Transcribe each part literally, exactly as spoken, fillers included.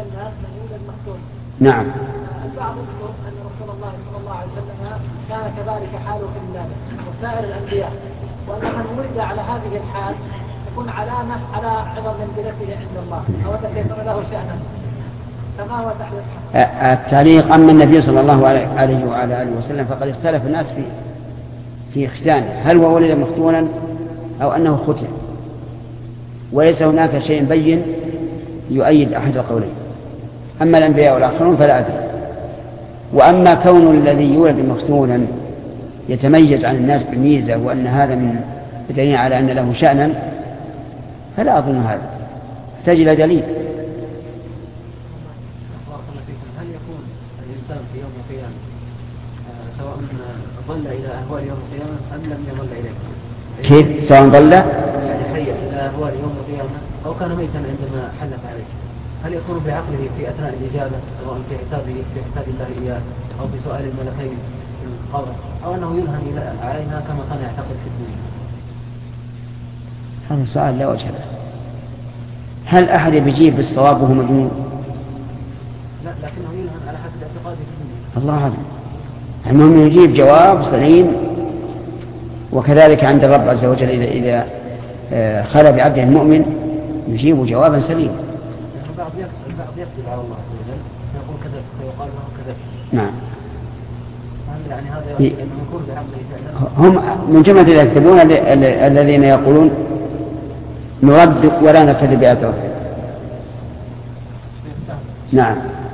الناس من يولد مختون. نعم. البعض يذكر أن رسول الله صلى الله عليه وسلم كان كذلك حاله في الولادة وسائر الأنبياء، وأن من ولد على هذه الحال تكون علامة على عظم منزلته عند الله أو تكون له شأنا. فما هو تعليق؟ التعليق: أما النبي صلى الله عليه وعلى آله وسلم فقد اختلف الناس في في ختانه، هل هو ولد مختونا أو أنه ختن، وليس هناك شيء بين يؤيد أحد القولين. أما الأنبياء والآخرون فلا أدري. وأما كون الذي يولد مختونا يتميز عن الناس بميزة وأن هذا من دليل على أن له شأنا فلا أظن هذا، يحتاج إلى دليل. هل يكون الإنسان في يوم القيامة سواء ظل إلى أهوال يوم القيامة أم لم يظل إليه؟ كيف سواء ظل يعني حي إلى أهوال يوم القيامة أو كان ميتا عندما حلف عليه، هل يكون بعقله في أثناء الإجابة سواء في حسابه في حساب الله إياه أو في سؤال الملكين في القبر، أو أنه يلهم عليها كما كان يعتقد في الدنيا؟ هذا سؤال لا وجه له. هل أحد بيجيب بالصواب وهو مجنون؟ لا، لكنه يلهم على حسب اعتقاده في الدنيا. الله أعلم. المهم يجيب جواب سليم. وكذلك عند الرب عز وجل إذا إذا خلى بعبده المؤمن يجيب جوابا سليما. البعض يكذب على الله عز وجل يقول كذب فيقال له كذب. نعم. يعني هذا يعني أنه يكون بعقله هم من جملة الذين يكذبون الذين يقولون نرد ولا نكذب بآيات ربنا. نعم.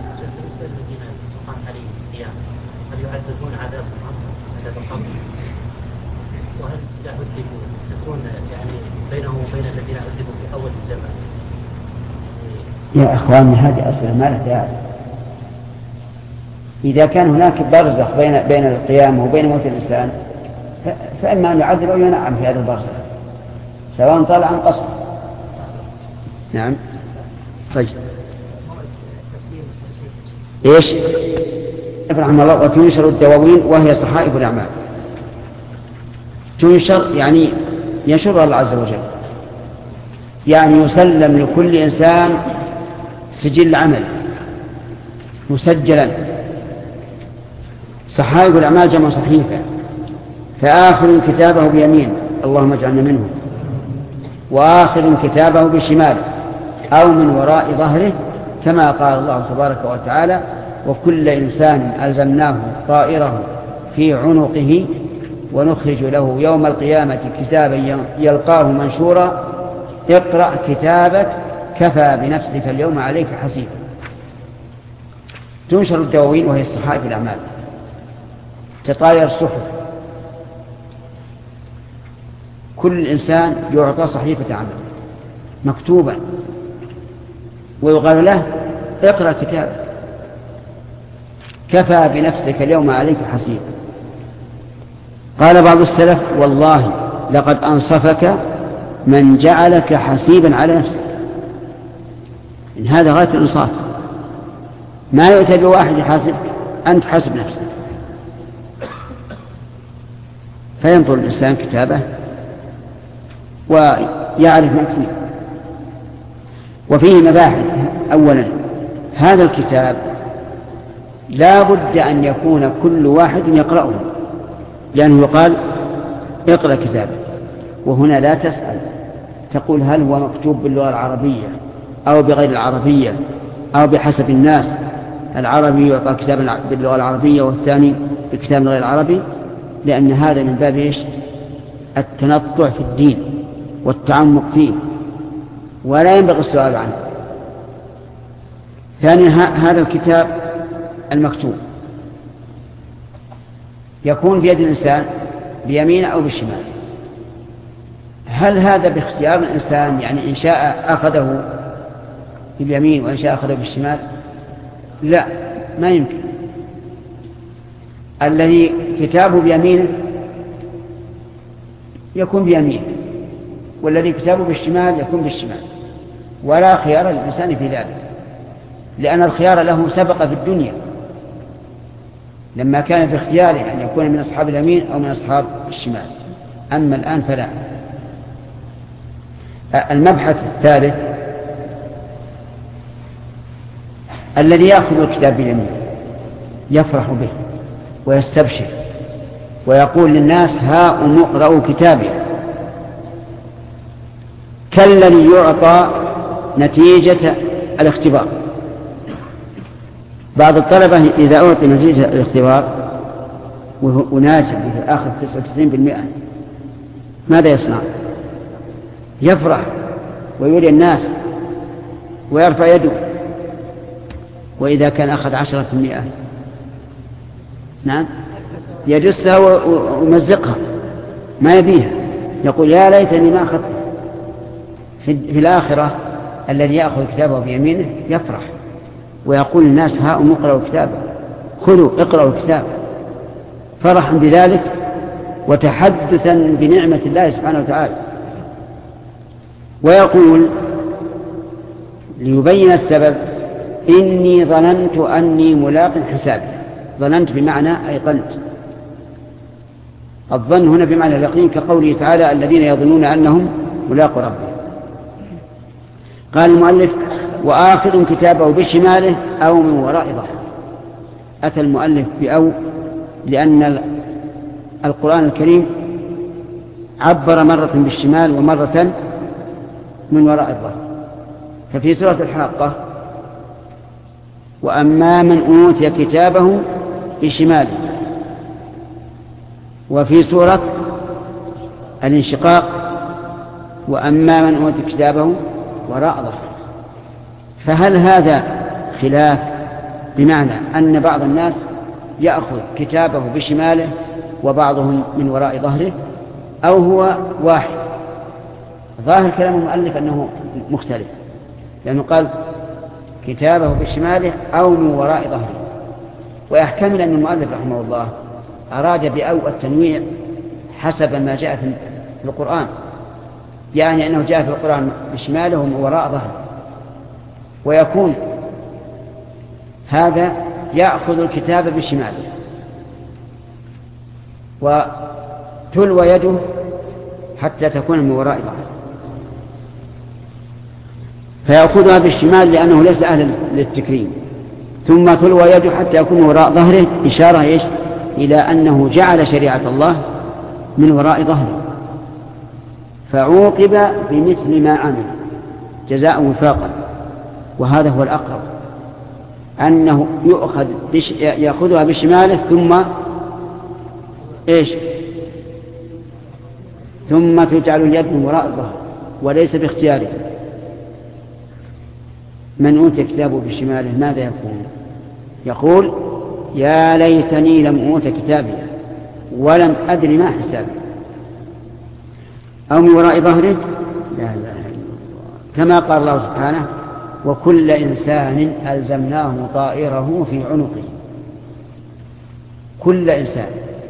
هل يعذبون عذاب عذاب القبر؟ وهل إذا عذبوا تكون يعني بينهم وبين الذين عذبوا في أول الزمان؟ يا إخواني هذه أسئلة ما لها داعي. إذا كان هناك برزخ بين بين القيامة وبين موت الإنسان فإما أن يعذب أو ينعم في هذا البرزخ سواء طال عن قصر. نعم. طيب إيش؟ رحمه الله: وتنشر الدواوين وهي صحائف الأعمال. تنشر يعني ينشرها الله عز وجل، يعني يسلم لكل إنسان سجل عمل مسجلا. صحائف الأعمال جمع صحيفة، فآخذ كتابه بيمين اللهم اجعلنا منه، وآخذ كتابه بشماله أو من وراء ظهره، كما قال الله تبارك وتعالى: وكل إنسان ألزمناه طائره في عنقه ونخرج له يوم القيامة كتابا يلقاه منشورا اقرأ كتابك كفى بنفسك اليوم عليك حسيبا. تنشر الدواوين وهي صحائف الأعمال، تطاير الصحف، كل إنسان يعطى صحيفة عمل مكتوبا ويقال له اقرأ كتابك كفى بنفسك اليوم عليك حسيبا. قال بعض السلف: والله لقد أنصفك من جعلك حسيبا على نفسك. إن هذا غاية الإنصاف، ما يؤتى بواحد يحاسبك، أنت حاسب نفسك. فينظر الإنسان كتابه ويعرف ما فيه. وفيه مباحث. أولا هذا الكتاب لا بد أن يكون كل واحد يقرأه، لأنه يقال اقرأ كتابك، وهنا لا تسأل تقول هل هو مكتوب باللغة العربية أو بغير العربية أو بحسب الناس، العربي يعطى كتابا باللغة العربية والثاني بكتاب غير العربي، لأن هذا من باب إيش؟ التنطع في الدين والتعمق فيه، ولا ينبغي السؤال عنه. ثانيا هذا الكتاب المكتوب يكون بيد الإنسان بيمين أو بالشمال. هل هذا باختيار الإنسان؟ يعني إن شاء أخذه باليمين وإن شاء أخذه بالشمال؟ لا، ما يمكن. الذي كتابه بيمينه يكون بيمينه، والذي كتابه بالشمال يكون بالشمال، ولا خيار للإنسان في ذلك، لأن الخيار له سبق في الدنيا لما كان في اختياره أن يكون من أصحاب اليمين أو من أصحاب الشمال. أما الآن فلا. المبحث الثالث: الذي يأخذ الكتاب باليمين يفرح به ويستبشر ويقول للناس هاؤم اقرأوا كتابي، كالذي يعطى نتيجة الاختبار. بعض الطلبة إذا أعطي نتيجة الاختبار وناجح في آخر تسعة وتسعين بالمئة ماذا يصنع؟ يفرح ويولي الناس ويرفع يده. وإذا كان أخذ عشرة بالمئة نعم يجسها ويمزقها ما يبيها، يقول يا ليتني ما أخذت. في الآخرة الذي يأخذ كتابه بيمينه يفرح ويقول الناس هاؤم اقرأوا كتابه، خذوا اقرأوا الكتاب، فرحا بذلك وتحدثا بنعمة الله سبحانه وتعالى. ويقول ليبين السبب إني ظننت أني ملاق حسابي. ظننت بمعنى أيقنت، الظن هنا بمعنى اليقين، كقوله تعالى الذين يظنون أنهم ملاقوا ربهم. قال المؤلف وآخذ كتابه بشماله أو من وراء ظهره. أتى المؤلف بأو لأن القرآن الكريم عبر مرة بالشمال ومرة من وراء الظهر. ففي سورة الحاقة وأما من أوتي كتابه بشماله، وفي سورة الانشقاق وأما من أوتي كتابه وراء ظهره. فهل هذا خلاف بمعنى أن بعض الناس يأخذ كتابه بشماله وبعضهم من وراء ظهره، أو هو واحد؟ ظاهر كلام المؤلف أنه مختلف، لأنه قال كتابه بشماله أو من وراء ظهره. ويحتمل أن المؤلف رحمه الله أراد بأو التنويع حسب ما جاء في القرآن، يعني أنه جاء في القرآن بشماله ومن وراء ظهره، ويكون هذا يأخذ الكتاب بشماله وتلوى يده حتى تكون من وراء ظهره، فيأخذها بالشمال لأنه ليس أهلا للتكريم، ثم تلوى يده حتى يكون من وراء ظهره، إشارة إيش؟ إلى أنه جعل شريعة الله من وراء ظهره، فعوقب بمثل ما عمل جزاء وفاقا. وهذا هو الأقرب، أنه يؤخذ بش... يأخذها بشماله ثم إيش؟ ثم تجعل اليد من وراء الظهر وليس باختياره. من أوتي كتابه بشماله ماذا يقول؟ يقول يا ليتني لم أوت كتابي ولم أدر ما حسابي. أو من وراء ظهره لا لا كما قال الله سبحانه وكل إنسان ألزمناه طائره في عنقه. كل إنسان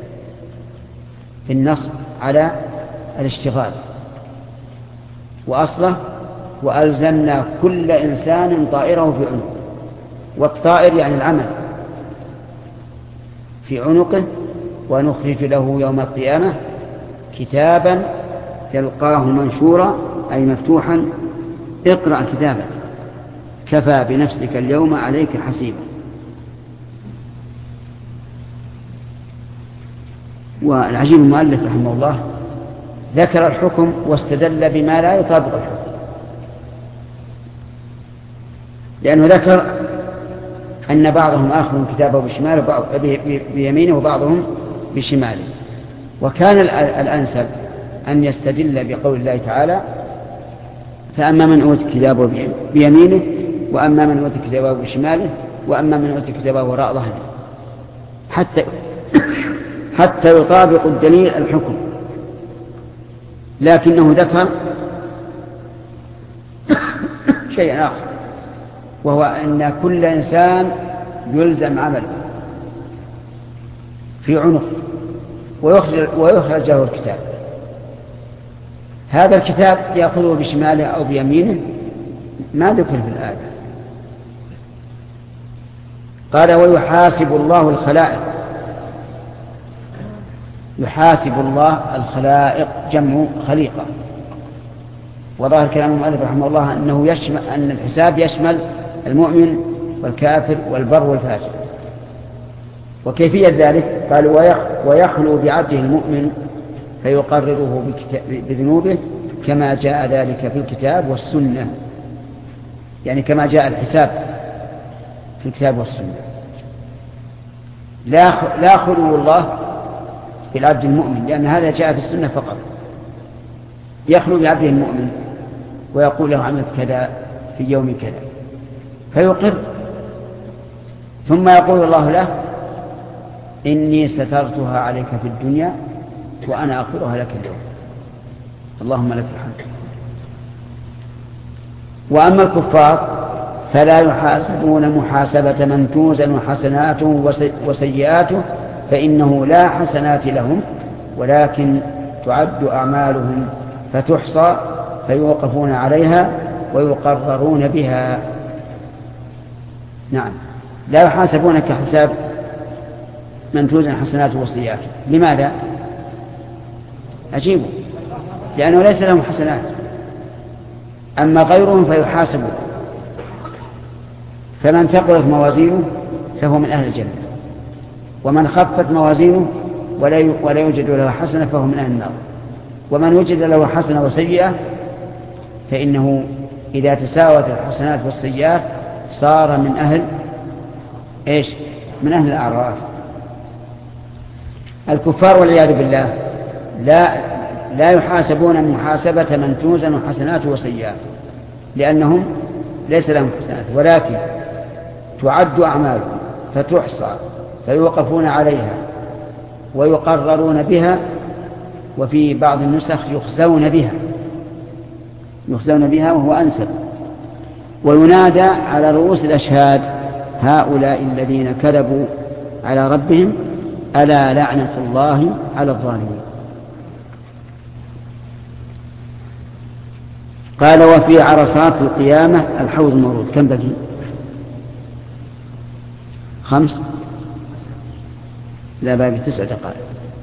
في النصب على الاشتغال، وأصله وألزمنا كل إنسان طائره في عنقه، والطائر يعني العمل في عنقه، ونخرج له يوم القيامة كتابا يلقاه منشورا أي مفتوحا اقرأ كتابك كفى بنفسك اليوم عليك حسيبا. والعجيب المؤلف رحمه الله ذكر الحكم واستدل بما لا يطابق الحكم، لأنه ذكر أن بعضهم آخذ كتابه بشماله بيمينه وبعضهم بشماله، وكان الأنسب أن يستدل بقول الله تعالى فأما من أوتي كتابه بيمينه وأما من أوتي كتابه بشماله وأما من أوتي كتابه وراء ظهره، حتى حتى يطابق الدليل الحكم. لكنه ذكر شيء آخر، وهو أن كل إنسان يلزم عمله في عنق ويخرج له الكتاب. هذا الكتاب يأخذه بشماله أو بيمينه ما ذكر في الآية. قال ويحاسب الله الخلائق. يحاسب الله الخلائق جمع خليقة، وظاهر كلام المؤلف رحمه الله أنه يشمل أن الحساب يشمل المؤمن والكافر والبر والفاجر. وكيفية ذلك؟ قال ويخلو بعبده المؤمن فيقرره بذنوبه كما جاء ذلك في الكتاب والسنة، يعني كما جاء الحساب في الكتاب والسنة. لا لا خلو الله بالعبد المؤمن، لأن هذا جاء في السنة فقط. يخلو بعبده المؤمن ويقول له عملت كذا في يوم كذا فيقر، ثم يقول الله له إني سترتها عليك في الدنيا وأنا أغفرها لك اليوم، اللهم لك الحمد. وأما الكفار فلا يحاسبون محاسبة من توزن حسناته وسيئاته، فإنه لا حسنات لهم ولكن تعد أعمالهم فتحصى فيوقفون عليها ويقررون بها. نعم، لا يحاسبون كحساب من توزن حسناته وسيئاته. لماذا؟ أجيبوا، لأنه ليس لهم حسنات. أما غيرهم فيحاسبون، فمن ثقلت موازينه فهو من أهل الجنة، ومن خفت موازينه ولا يوجد له حسنة فهو من أهل النار. ومن وجد له حسنة وسيئة فإنه إذا تساوت الحسنات والسيئات صار من أهل إيش؟ من أهل الأعراف. الكفار والعياذ بالله لا لا يحاسبون محاسبة من توزن حسناته وسيئاته، لأنهم ليس لهم حسنات، ولكن تعد أعمالهم فتحصى فيوقفون عليها ويقررون بها، وفي بعض النسخ يخزون بها يخزون بها وهو أنسب. وينادى على رؤوس الأشهاد هؤلاء الذين كذبوا على ربهم ألا لعنة الله على الظالمين. قال وفي عرصات القيامة الحوض المورود. كم بقي؟ خمس؟ لا، باقي تسع دقائق.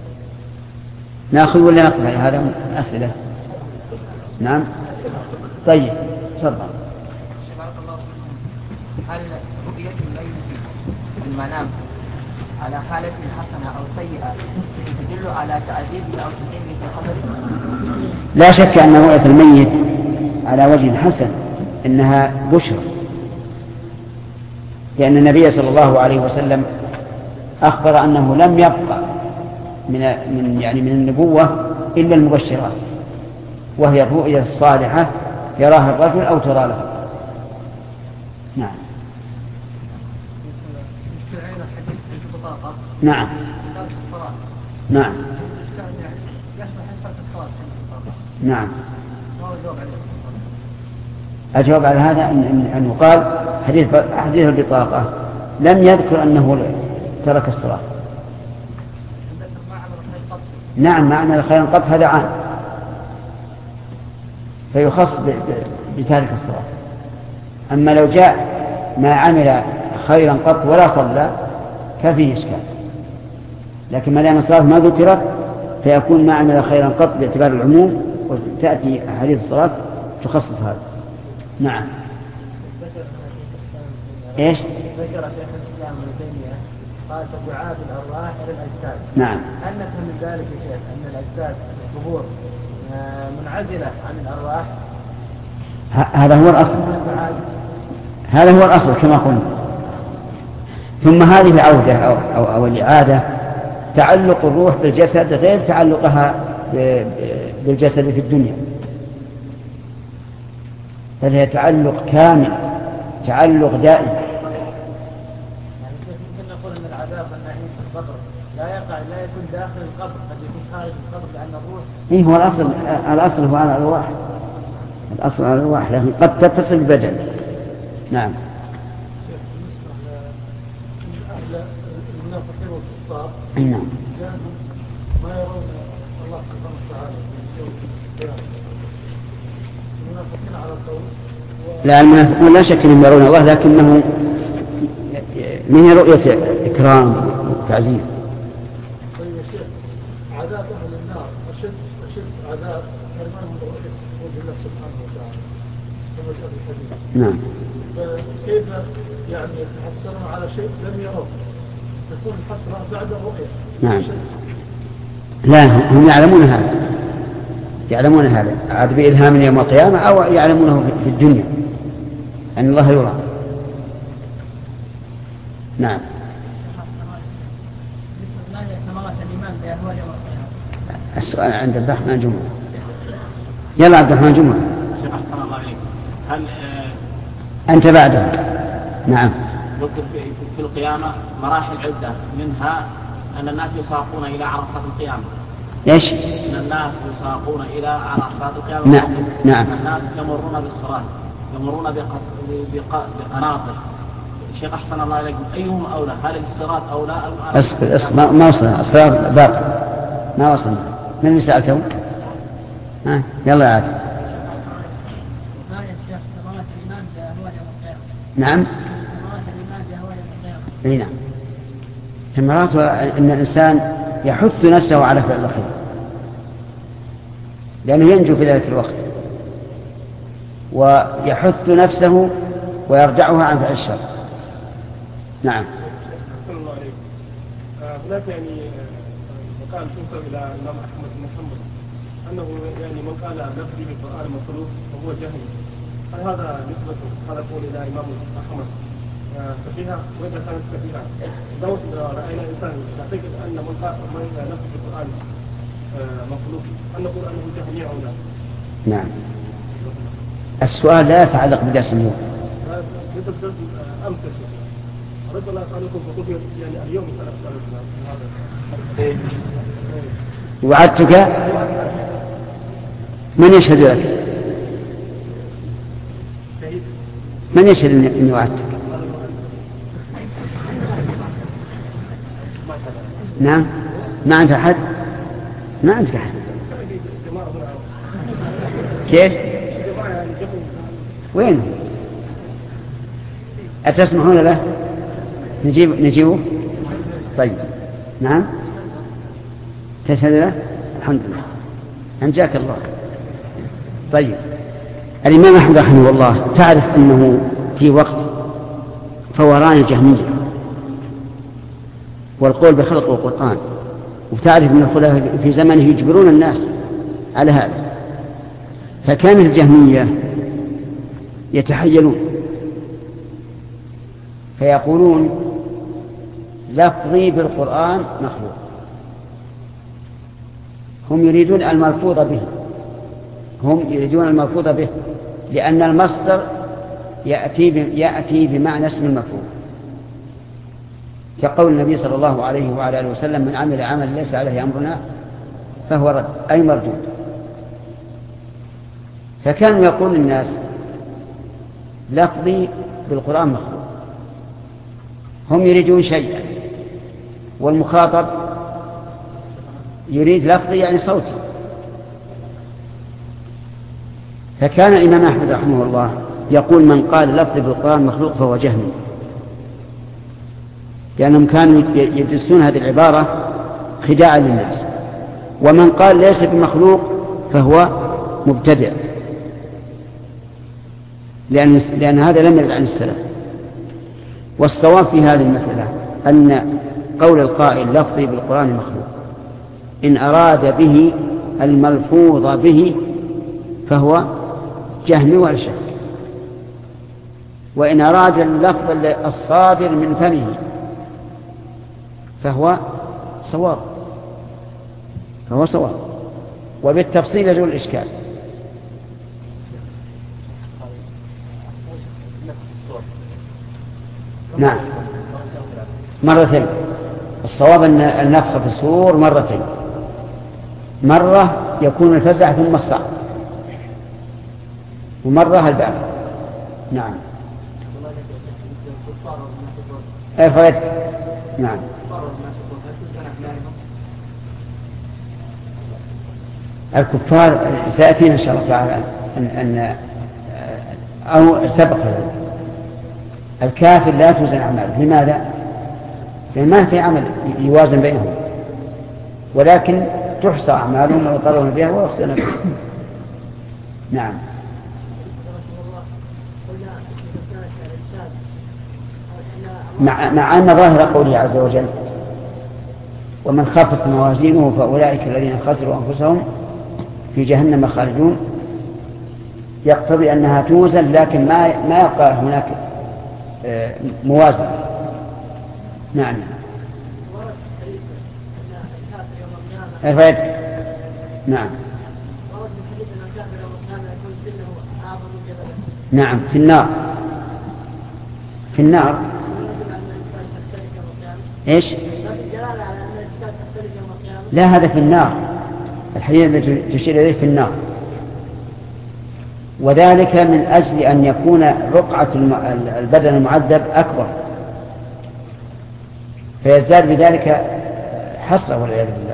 ناخذ ولا نقبل هذا أسئلة؟ نعم طيب تفضل. هل رؤية الميت في المنام على حالة حسنة أو سيئة تدل على تعذيبه أو تنعيمه في قبره؟ لا شك أن رؤية الميت على وجه حسن إنها بشرى، لأن النبي صلى الله عليه وسلم أخبر أنه لم يبقى من من يعني من النبوة إلا المبشرات، وهي الرؤيا الصالحة يراها الرجل أو ترى له. نعم. نعم. نعم. نعم. أجواب على هذا أن يقال حديث حديث البطاقة لم يذكر أنه ترك الصلاة. نعم، معنى الخير قط هذا عام فيخص بتارك الصلاة. أما لو جاء ما عمل خيرا قط ولا صلى ففيه إشكال، لكن ما دام الصلاة ما ذكرت فيكون ما عمل خيرا قط باعتبار العموم، وتأتي أحاديث الصلاة تخصص هذا. نعم. إيش؟ ذكر شيخ الإسلام ابن تيمية قال تبعات الأرواح إلى الأجساد. نعم. هل نفهم من ذلك يا شيخ أن الأجساد القبور منعزلة عن الأرواح؟ هذا هو الأصل، هذا هو الأصل كما قلنا. ثم هذه العودة أو, أو, أو الإعادة تعلق الروح بالجسد غير تعلقها بالجسد في الدنيا، بل هي تعلق كامل، تعلق دائم. يعني ممكن نقول أن العذاب والنعيم في القبر لا يقع لا يكون داخل القبر، قد يكون خارج القبر، لأن الروح إيه هو الأصل. الأصل هو على الأرواح، الأصل على الأرواح، لكن قد تتصل بالبدن. نعم. المنافقين والكفار نعم. ما يرون الله سبحانه وتعالى في يوم القيامة. المنافقين على القول لا، المنافقون لا شك أنهم يرون الله، لكنه من رؤية إكرام وتعزيز. طيب يا شيخ، عذاب أهل النار أشد أشد عذاب حرمان من رؤية وجه الله سبحانه وتعالى كما جاء في الحديث. نعم. كيف يعني يتحسرون على شيء لم يروه تكون الحسرة بعد الرؤية؟ نعم. لا، هم يعلمون هذا، يعلمون هذا عاد بإلهام يوم القيامة أو يعلمونه في الدنيا أن الله يرى. نعم. السؤال عند عبد الرحمن جمعة. يلا عبد الرحمن جمعة. شيخ أحسن الله عليك. هل آه أنت بعده؟ نعم. ذكر في, في القيامة مراحل عدة، منها أن الناس يساقون إلى عرصات القيامة. إيش؟ أن الناس يساقون إلى عرصات القيامة. نعم. نعم. الناس يمرون بالصراط، يمرون بقناطر. شيخ أحسن الله عليكم، أيهم أولى؟ هل الصراط أولى أم أصبر أصبر ما وصلنا، الصراط باقي ما وصلنا. من اللي سألته؟ ها يلا يا عادل. نعم. اي نعم. ثمرات ان الانسان يحث نفسه على فعل الخير لانه ينجو في ذلك الوقت، ويحث نفسه ويرجعها عن فعل الشر. نعم. هناك يعني مقال تنسب الى الامام احمد بن حنبل انه يعني من قال نفسي بالقران مخلوق وهو جاهل، هل هذا نسبته هذا قول الى امام احمد صحيحه؟ واذا كانت صحيحه لو راينا انسان يعتقد ان من قال نفسي بالقران مخلوق ان نقول انه جهمي او لا؟ نعم. السؤال لا يتعلق بدرس اليوم. مثل درس امس رد الله عليكم فقلت يعني اليوم سأسأل هذا. وعدتك من يشهد لك؟ من يشهد اني وعدتك؟ نعم. ما عندك احد؟ ما عندك احد. كيف؟ وين؟ أتسمحون له؟ نجيب نجيبه؟ طيب. نعم. تشهد له؟ الحمد لله. أنجاك الله. طيب. الإمام أحمد رحمه الله تعرف أنه في وقت فوران الجهمية والقول بخلق القرآن، وتعرف أن الخلفاء في زمنه يجبرون الناس على هذا، فكان الجهمية يتحيلون فيقولون لفظي بالقرآن مخلوق. هم يريدون الملفوظ به، هم يريدون الملفوظ به لأن المصدر يأتي يأتي بمعنى اسم المفعول، كقول النبي صلى الله عليه وعلى آله وسلم من عمل عمل ليس عليه أمرنا فهو رد أي مردود. فكانوا يقول للناس لفظي بالقرآن مخلوق، هم يريدون شيئا والمخاطب يريد لفظي يعني صوتي. فكان الإمام أحمد رحمه الله يقول من قال لفظي بالقرآن مخلوق فهو جهمي، لأنهم كانوا يدرسون هذه العبارة خداعا للناس. ومن قال ليس بمخلوق فهو مبتدع، لأن, لأن هذا لم يرد عن السلف. والصواب في هذه المسألة أن قول القائل لفظي بالقرآن مخلوق إن أراد به الملفوظ به فهو جهمي ولا شك، وإن أراد اللفظ الصادر من فمه فهو صواب فهو صواب وبالتفصيل يزول الإشكال. نعم مرتين. الصواب أن النفخ في الصور مرتين، مرة يكون الفزع ثم الصعق، ومرة البعث. نعم أفرد. نعم الكفار سيأتينا إن شاء الله تعالى أن, أن أو سبق الكافر لا توزن أعماله. لماذا؟ لأن ما في عمل يوازن بينهم، ولكن تحصى أعمالهم ويقرون بها ويخسرون بها. نعم. قلنا مع, مع أن ظاهر قوله عز وجل ومن خفت موازينه فأولئك الذين خسروا أنفسهم في جهنم خالدون، يقتضي أنها توزن، لكن ما ما يبقى هناك موازنة. نعم. أفاد. نعم. نعم في النار. في النار. إيش؟ لا، هذا في النار، الحديث الذي تشير إليه في النار، وذلك من أجل أن يكون رقعة البدن المعذب أكبر فيزداد بذلك حسرة والعياذ بالله.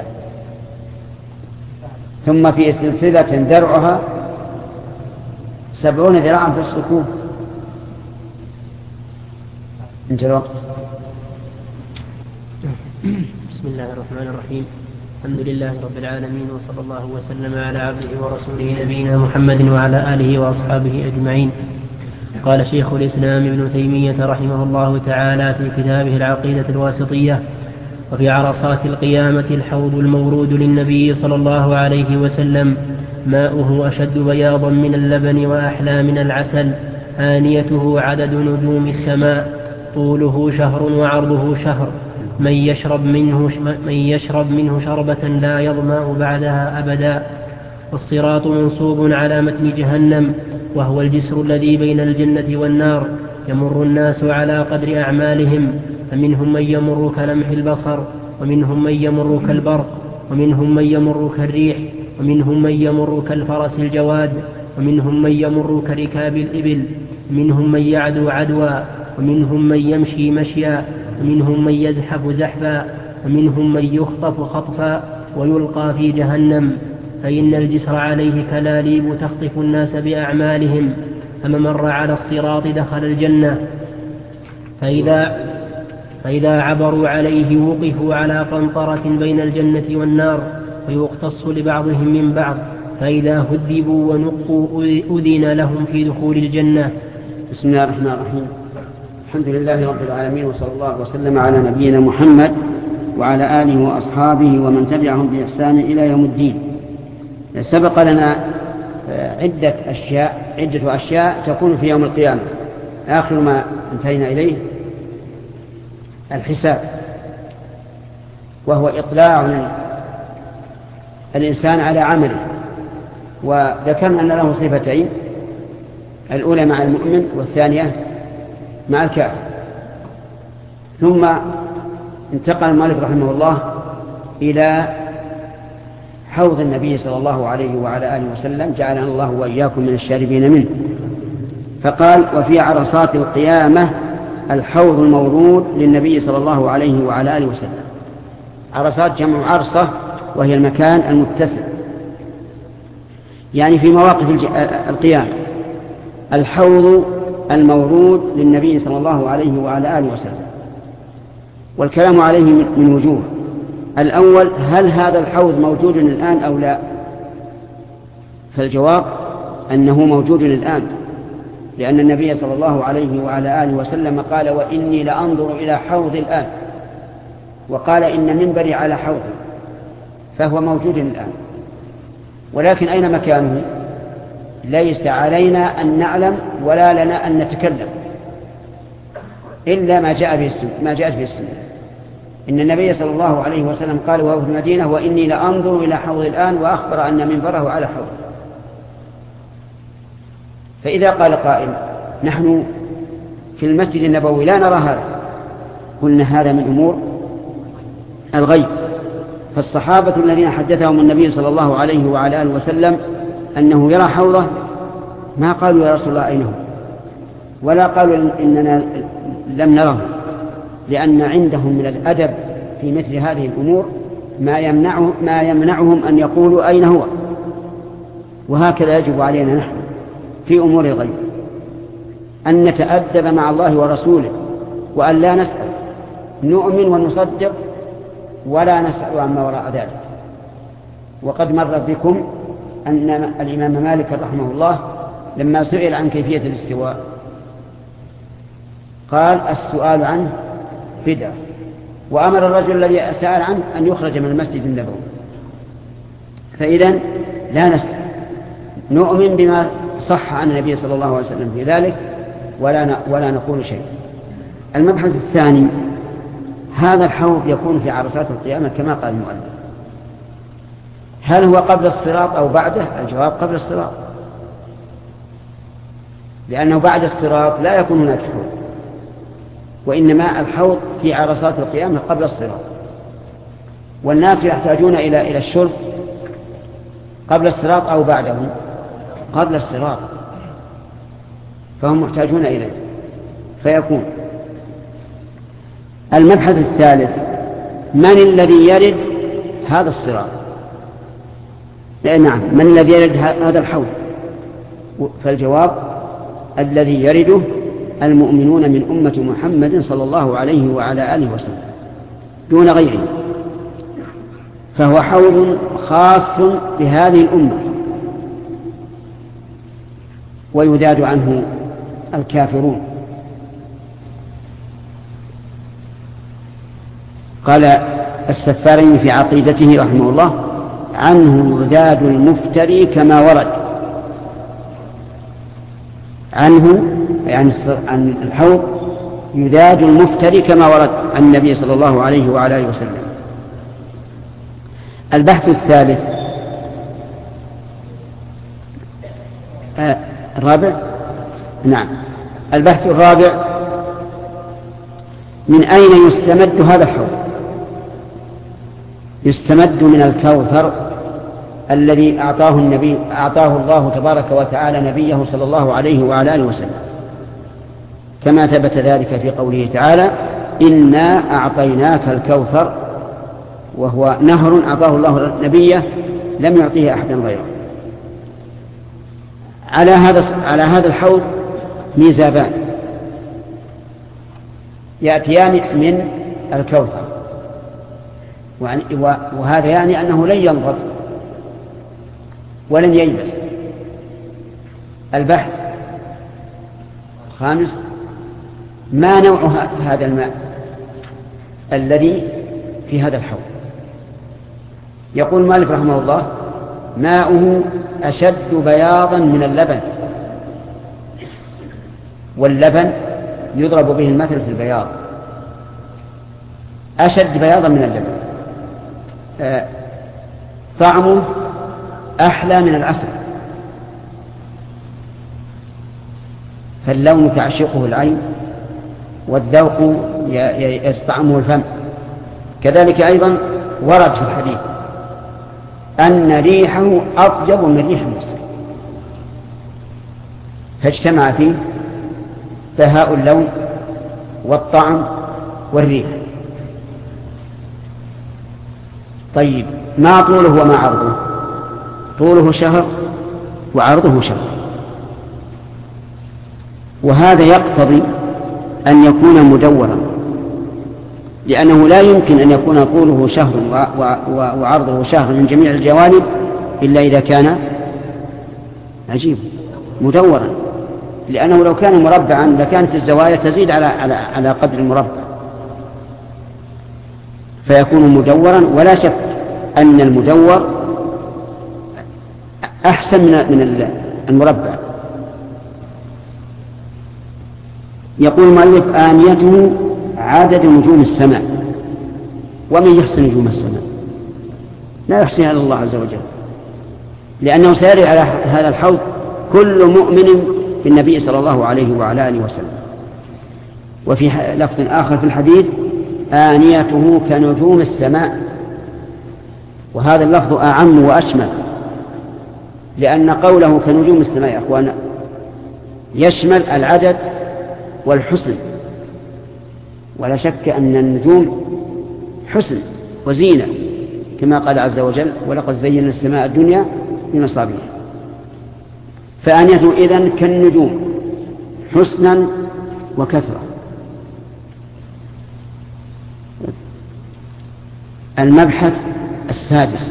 ثم في سلسلة درعها سبعون ذراعا فاسلكوه. انتهى الوقت. بسم الله الرحمن الرحيم. الحمد لله رب العالمين، وصلى الله وسلم على عبده ورسوله نبينا محمد وعلى آله وأصحابه أجمعين. قال شيخ الإسلام ابن تيمية رحمه الله تعالى في كتابه العقيدة الواسطية: وفي عرصات القيامة الحوض المورود للنبي صلى الله عليه وسلم، ماؤه أشد بياضا من اللبن وأحلى من العسل، آنيته عدد نجوم السماء، طوله شهر وعرضه شهر، من يشرب منه, من يشرب منه شربة لا يظمأ بعدها أبدا. والصراط منصوب على متن جهنم، وهو الجسر الذي بين الجنة والنار، يمر الناس على قدر أعمالهم، فمنهم من يمر كلمح البصر، ومنهم من يمر كالبرق، ومنهم من يمر كالريح، ومنهم من يمر كالفرس الجواد، ومنهم من يمر كركاب الإبل، ومنهم من يعدو عدوا، ومنهم من يمشي مشيا، ومنهم من يزحف زحفا، ومنهم من يخطف خطفا ويلقى في جهنم. فإن الجسر عليه كلاليب تخطف الناس بأعمالهم، فمن مر على الصراط دخل الجنة. فإذا, فإذا عبروا عليه وقفوا على قنطرة بين الجنة والنار، ويقتص لبعضهم من بعض، فإذا هذبوا ونقوا أذن لهم في دخول الجنة. بسم الله الرحمن الرحيم. الحمد لله رب العالمين، وصلى الله وسلم على نبينا محمد وعلى آله وأصحابه ومن تبعهم بإحسان إلى يوم الدين. سبق لنا عدة أشياء عدة أشياء تكون في يوم القيامة. آخر ما انتهينا إليه الحساب، وهو إطلاع الإنسان على عمله، وذكرنا أن له صفتين: الأولى مع المؤمن، والثانية مع الكافر. ثم انتقل المؤلف رحمه الله إلى حوض النبي صلى الله عليه وعلى آله وسلم، جعلنا الله وإياكم من الشاربين منه. فقال: وفي عرصات القيامة الحوض المورود للنبي صلى الله عليه وعلى آله وسلم. عرصات جمع عرصة، وهي المكان المتسع، يعني في مواقف القيامة. الحوض المورود للنبي صلى الله عليه وعلى آله وسلم، والكلام عليه من وجوه. الأول: هل هذا الحوض موجود الآن أو لا؟ فالجواب أنه موجود الآن، لأن النبي صلى الله عليه وعلى آله وسلم قال: وإني لأنظر إلى حوض الآن، وقال: إن منبري على حوض، فهو موجود الآن. ولكن أين مكانه؟ ليس علينا أن نعلم ولا لنا أن نتكلم إلا ما جاء به السنة، ما جاءت به السنة. إن النبي صلى الله عليه وسلم قال وهو في المدينة: وإني لأنظر إلى حوض الآن، وأخبر أن منبره على حوض. فإذا قال قائل: نحن في المسجد النبوي لا نرى هذا، قلنا هذا من أمور الغيب. فالصحابة الذين حدثهم النبي صلى الله عليه وعلى آله وسلم أنه يرى حوضه ما قالوا: يا رسول الله أين هو؟ ولا قالوا إننا لم نره، لأن عندهم من الأدب في مثل هذه الأمور ما يمنعه ما يمنعهم أن يقولوا أين هو. وهكذا يجب علينا نحن في أمور الغيب أن نتأدب مع الله ورسوله، وأن لا نسأل، نؤمن ونصدق ولا نسأل عما وراء ذلك. وقد مر بكم أن الإمام مالك رحمه الله لما سئل عن كيفية الاستواء قال السؤال عنه بدعة، وأمر الرجل الذي سأل عنه أن يخرج من المسجد النبوي. فإذا لا نسأل، نؤمن بما صح عن النبي صلى الله عليه وسلم في ذلك ولا ولا نقول شيء. المبحث الثاني، هذا الحوض يكون في عرصات القيامة كما قال المؤلف. هل هو قبل الصراط أو بعده؟ الجواب قبل الصراط، لأنه بعد الصراط لا يكون هناك حوض، وإنما الحوض في عرصات القيامة قبل الصراط. والناس يحتاجون إلى إلى الشرب قبل الصراط أو بعده؟ قبل الصراط، فهم محتاجون إليه. فيكون المبحث الثالث، من الذي يرد هذا الصراط؟ نعم، من الذي يرد هذا الحوض؟ فالجواب الذي يرده المؤمنون من أمة محمد صلى الله عليه وعلى آله وسلم دون غيره، فهو حوض خاص بهذه الأمة ويذاد عنه الكافرون. قال السفارين في عقيدته رحمه الله: عنه يذاد المفتري كما ورد. عنه يعني عن الحوض يذاد المفتري كما ورد عن النبي صلى الله عليه وعلى آله وسلم. البحث الثالث آه الرابع نعم البحث الرابع، من أين يستمد هذا الحوض؟ يستمد من الكوثر الذي أعطاه النبي أعطاه الله تبارك وتعالى نبيه صلى الله عليه وعلى آله وسلم، كما ثبت ذلك في قوله تعالى: إنا أعطيناك الكوثر، وهو نهر أعطاه الله نبيه لم يعطيه أحدا غيره. على هذا على هذا الحوض ميزابان يأتيان من الكوثر، وهذا يعني أنه لن ينضب ولن ييبس. البحث الخامس، ما نوع هذا الماء الذي في هذا الحوض؟ يقول المؤلف رحمه الله: ماؤه أشد بياضا من اللبن، واللبن يضرب به المثل في البياض، أشد بياضا من اللبن، آه طعمه أحلى من العسل، فاللون تعشقه العين، والذوق يطعمه الفم. كذلك أيضا ورد في الحديث أن ريحه أطيب من ريح المسك، فاجتمع فيه بهاء اللون والطعم والريح. طيب، ما طوله وما عرضه؟ طوله شهر وعرضه شهر، وهذا يقتضي أن يكون مدورا، لأنه لا يمكن أن يكون طوله شهر وعرضه شهر من جميع الجوانب إلا إذا كان عجيب مدورا، لأنه لو كان مربعا لكانت الزوايا تزيد على على على قدر المربع، فيكون مدورا. ولا شك أن المدور أحسن من من المربع. يقول المؤلف: آنيته عدد نجوم السماء. ومن يحصي نجوم السماء؟ لا يحصيها إلا الله عز وجل، لأنه سيرد على هذا الحوض كل مؤمن بالنبي صلى الله عليه وعلى آله وسلم. وفي لفظ آخر في الحديث: آنيته كنجوم السماء. وهذا اللفظ أعم وأشمل، لأن قوله كنجوم السماء يا أخوانا يشمل العدد والحسن، ولا شك أن النجوم حسن وزينة، كما قال عز وجل: ولقد زينا السماء الدنيا بمصابيح. فآنيته إذن كالنجوم حسنا وكثرة. المبحث السادس: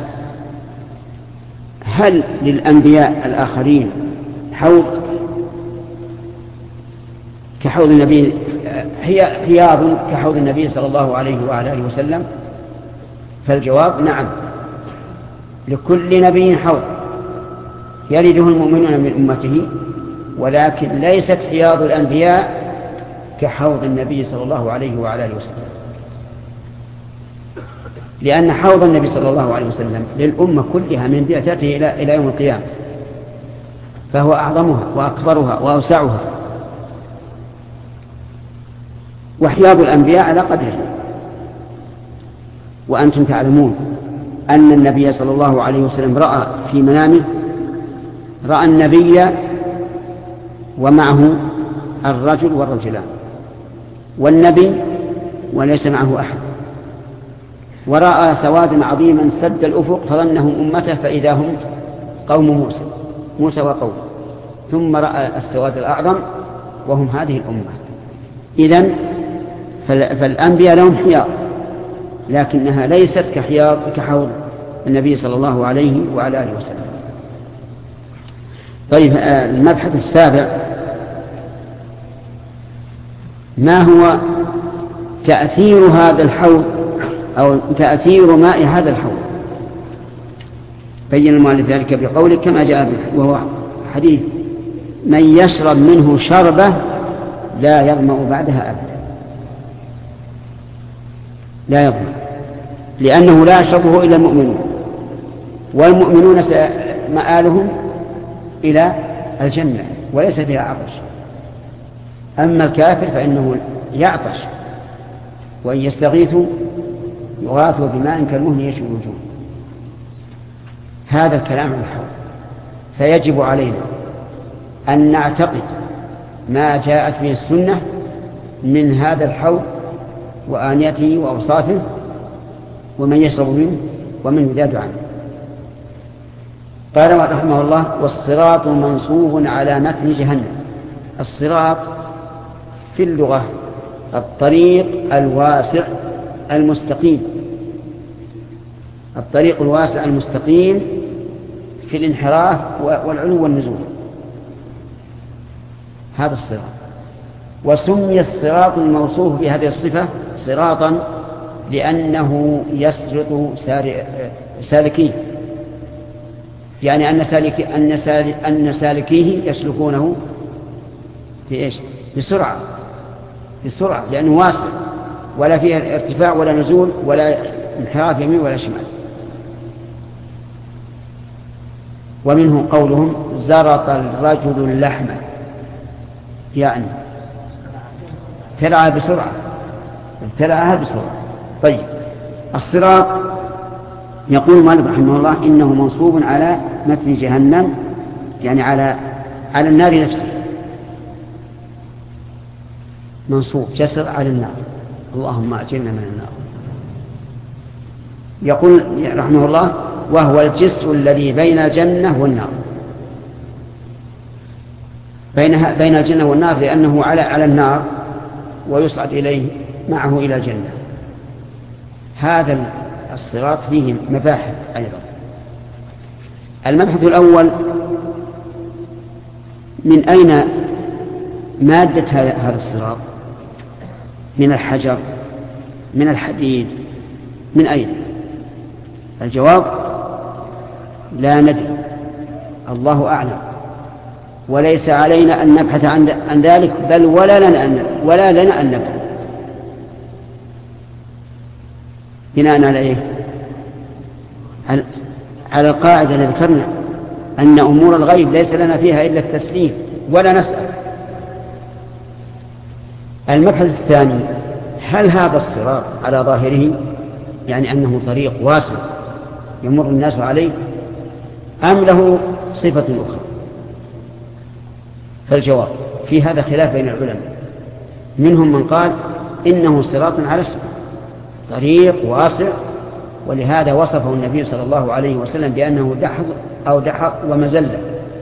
هل للأنبياء الآخرين حوض كحوض النبي حياض كحوض النبي صلى الله عليه وعلى آله وسلم؟ فالجواب نعم، لكل نبي حوض يرده المؤمنون من أمته، ولكن ليست حياض الأنبياء كحوض النبي صلى الله عليه وعلى آله وسلم، لأن حوض النبي صلى الله عليه وسلم للأمة كلها من بعثته إلى إلى يوم القيامة، فهو أعظمها وأكبرها وأوسعها. وحياض الأنبياء على قدره. وأنتم تعلمون أن النبي صلى الله عليه وسلم رأى في منامه، رأى النبي ومعه الرجل والرجلان، والنبي وليس معه أحد، ورأى سوادا عظيما سد الأفق فظنهم أمته فإذا هم قوم موسى موسى وقوم، ثم رأى السواد الأعظم وهم هذه الأمة. إذن فالأنبياء لهم حياض، لكنها ليست كحياض كحوض النبي صلى الله عليه وعلى آله وسلم. طيب، المبحث السابع: ما هو تأثير هذا الحوض أو تأثير ماء هذا الحوض؟ بين المؤلف ذلك بقوله كما جاء به، وهو حديث: من يشرب منه شربة لا يظمأ بعدها أبدا. لا يظمأ، لأنه لا يشربه إلا المؤمنون، والمؤمنون مآلهم إلى الجنة وليس فيها عطش. أما الكافر فإنه يعطش، وإن يستغيثوا يغاثوا بماء كالمهل يشوي الوجوه. هذا الكلام عن الحوض، فيجب علينا أن نعتقد ما جاءت به السنة من هذا الحوض وآنيته وأوصافه ومن يشرب منه ومن يذاد عنه. قال رحمه الله: والصراط منصوب على متن جهنم. الصراط في اللغة الطريق الواسع المستقيم، الطريق الواسع المستقيم في الانحراف والعلو والنزول، هذا الصراط. وسمي الصراط الموصوف بهذه الصفة صراطا لأنه يسرط سالكيه، يعني أن سالكيه, أن سالك أن سالكيه يسلكونه في إيش؟ بسرعة، بسرعة، لأنه واسع ولا فيه ارتفاع ولا نزول ولا انحراف يمين ولا شمال. ومنه قولهم: زرط الرجل اللحم، يعني تلعى بسرعة، تلعى بسرعة. طيب، الصراط يقول مالك رحمه الله إنه منصوب على متن جهنم، يعني على على النار نفسها، منصوب جسر على النار. اللهم أجرنا من النار. يقول رحمه الله: وهو الجسر الذي بين الجنة والنار، بينها بين الجنة والنار، لأنه على على النار ويصعد إليه معه إلى الجنة. هذا الصراط فيه مباحث أيضا. المبحث الأول: من أين مادة هذا الصراط؟ من الحجر، من الحديد، من أين؟ الجواب: لا ندري، الله أعلم، وليس علينا أن نبحث عن ذلك، بل ولا لنا أن ولا لنا أن نبحث. بناء على إيه؟ على القاعدة التي ذكرنا أن أمور الغيب ليس لنا فيها إلا التسليم ولا نسأل. المبحث الثاني: هل هذا الصراط على ظاهره يعني أنه طريق واسع يمر الناس عليه، أم له صفة أخرى؟ فالجواب: في هذا خلاف بين العلماء. منهم من قال إنه صراط على اسم، طريق واسع، ولهذا وصفه النبي صلى الله عليه وسلم بأنه دحض أو دحض ومزلة.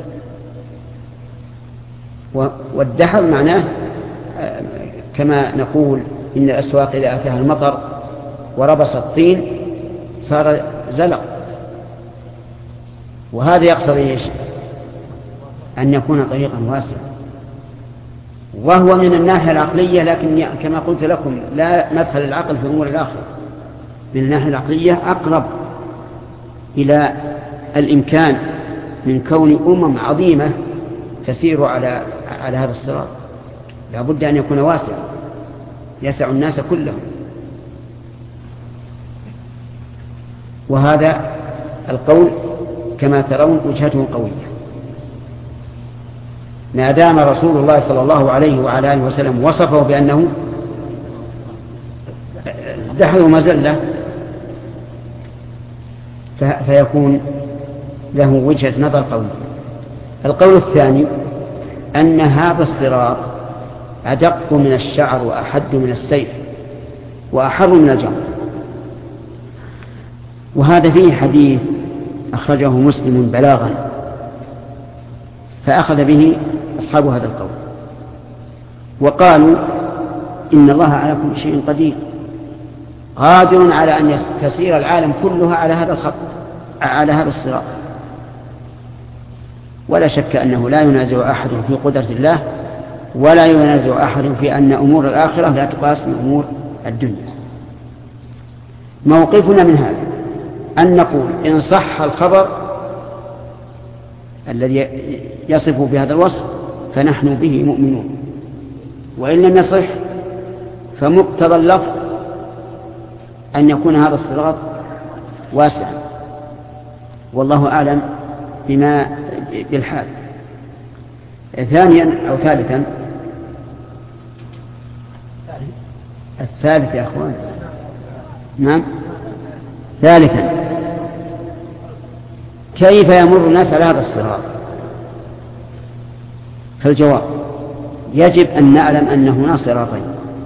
والدحض معناه كما نقول إن الأسواق إذا أتاها المطر وربص الطين صار زلق، وهذا يقتضي إيش؟ أن يكون طريقا واسعا. وهو من الناحية العقلية، لكن كما قلت لكم لا مدخل العقل في أمور الآخرة. من الناحية العقلية أقرب إلى الإمكان من كون أمم عظيمة تسير على على هذا الصراط. لا بد أن يكون واسعا يسع الناس كلهم. وهذا القول كما ترون وجهته قوية، ما دام رسول الله صلى الله عليه وعلى آله وسلم وصفه بأنه دحر مزلة فيكون له وجهة نظر قوية. القول الثاني أن هذا الصراط أدق من الشعر وأحد من السيف وأحر من الجمر. وهذا فيه حديث أخرجه مسلم بلاغا، فأخذ به أصحاب هذا القول وقالوا إن الله على كل شيء قدير قادر على أن تسير العالم كلها على هذا الخط على هذا الصراط. ولا شك أنه لا ينازع أحد في قدرة الله، ولا ينازع أحد في أن أمور الآخرة لا تقاس من أمور الدنيا. موقفنا من هذا أن نقول إن صح الخبر الذي يصف بهذا الوصف فنحن به مؤمنون، وإن لم يصح فمقتضى اللفظ أن يكون هذا الصراط واسعا، والله أعلم بما بالحال. ثانيا أو ثالثا الثالث يا أخوان نعم ثالثا كيف يمر الناس على هذا الصراط؟ فالجواب يجب أن نعلم أن هنا صراطين.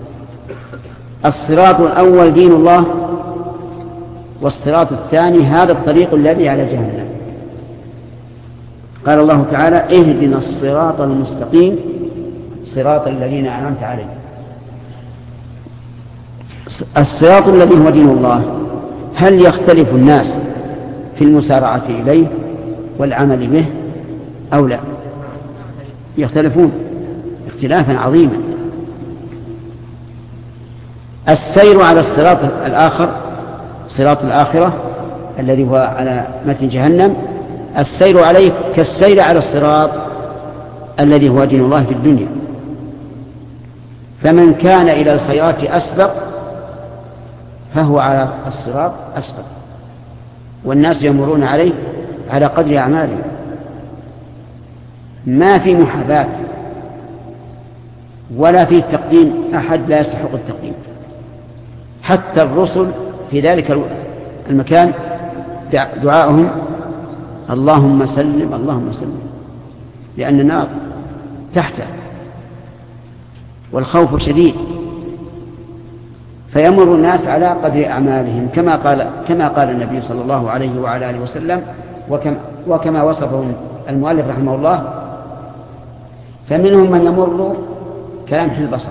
الصراط الأول دين الله، والصراط الثاني هذا الطريق الذي على جهنم. قال الله تعالى اهدنا الصراط المستقيم صراط الذين أنعمت عليهم. الصراط الذي هو دين الله هل يختلف الناس في المسارعة إليه والعمل به أو لا؟ يختلفون اختلافا عظيما. السير على الصراط الآخر صراط الآخرة الذي هو على متن جهنم، السير عليه كالسير على الصراط الذي هو دين الله في الدنيا. فمن كان إلى الخيرات أسبق فهو على الصراط أسبق، والناس يمرون عليه على قدر أعمالهم. ما في محاباة ولا في تقديم أحد لا يستحق التقديم. حتى الرسل في ذلك المكان دعاءهم اللهم سلم اللهم سلم، لأن النار تحته والخوف شديد، فيمر الناس على قدر أعمالهم كما قال كما قال النبي صلى الله عليه وعلى آله وسلم وكما, وكما وصفه المؤلف رحمه الله. فمنهم من يمر كلمح البصر،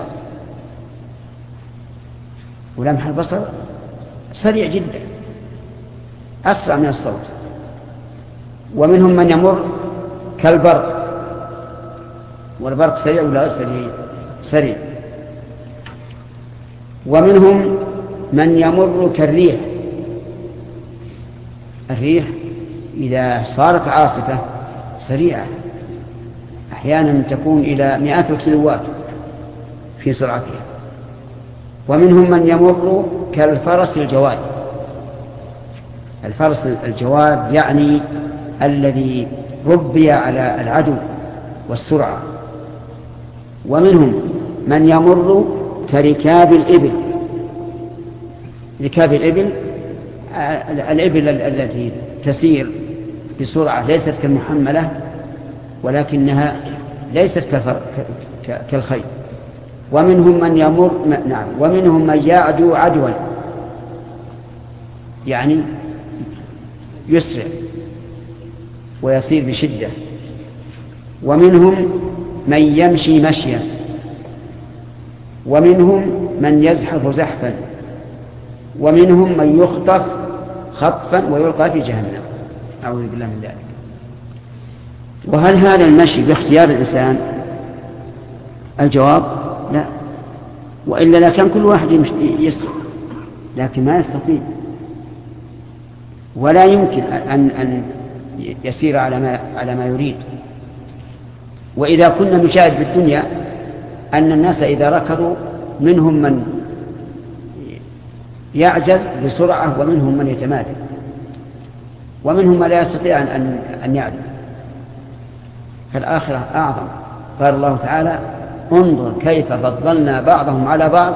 ولمح البصر سريع جدا أسرع من الصوت. ومنهم من يمر كالبرق، والبرق سريع ولا غير سريع؟ سريع. ومنهم من يمر كالريح، الريح إذا صارت عاصفة سريعة أحيانا تكون إلى مئات الكيلوات في سرعتها. ومنهم من يمر كالفرس الجواد، الفرس الجواد يعني الذي ربي على العدو والسرعة. ومنهم من يمر كركاب الإبل، ركاب الإبل الإبل التي تسير بسرعة ليست كالمحملة ولكنها ليست كالخيل. ومنهم من يمر نعم ومنهم من يعدو عدوا يعني يسرع ويصير بشدة. ومنهم من يمشي مشيا، ومنهم من يزحف زحفا، ومنهم من يخطف خطفا ويلقى في جهنم، أعوذ بالله من ذلك. وهل هذا المشي باختيار الإنسان الجواب لا، وإلا لكان كل واحد يسلك، لكن ما يستطيع ولا يمكن أن أن يسير على ما على ما يريد. وإذا كنا نشاهد في الدنيا أن الناس إذا ركضوا منهم من يعجز بسرعة ومنهم من يتمادى ومنهم من لا يستطيع أن أن يعدل. فالآخرة أعظم. قال الله تعالى: انظر كيف فضلنا بعضهم على بعض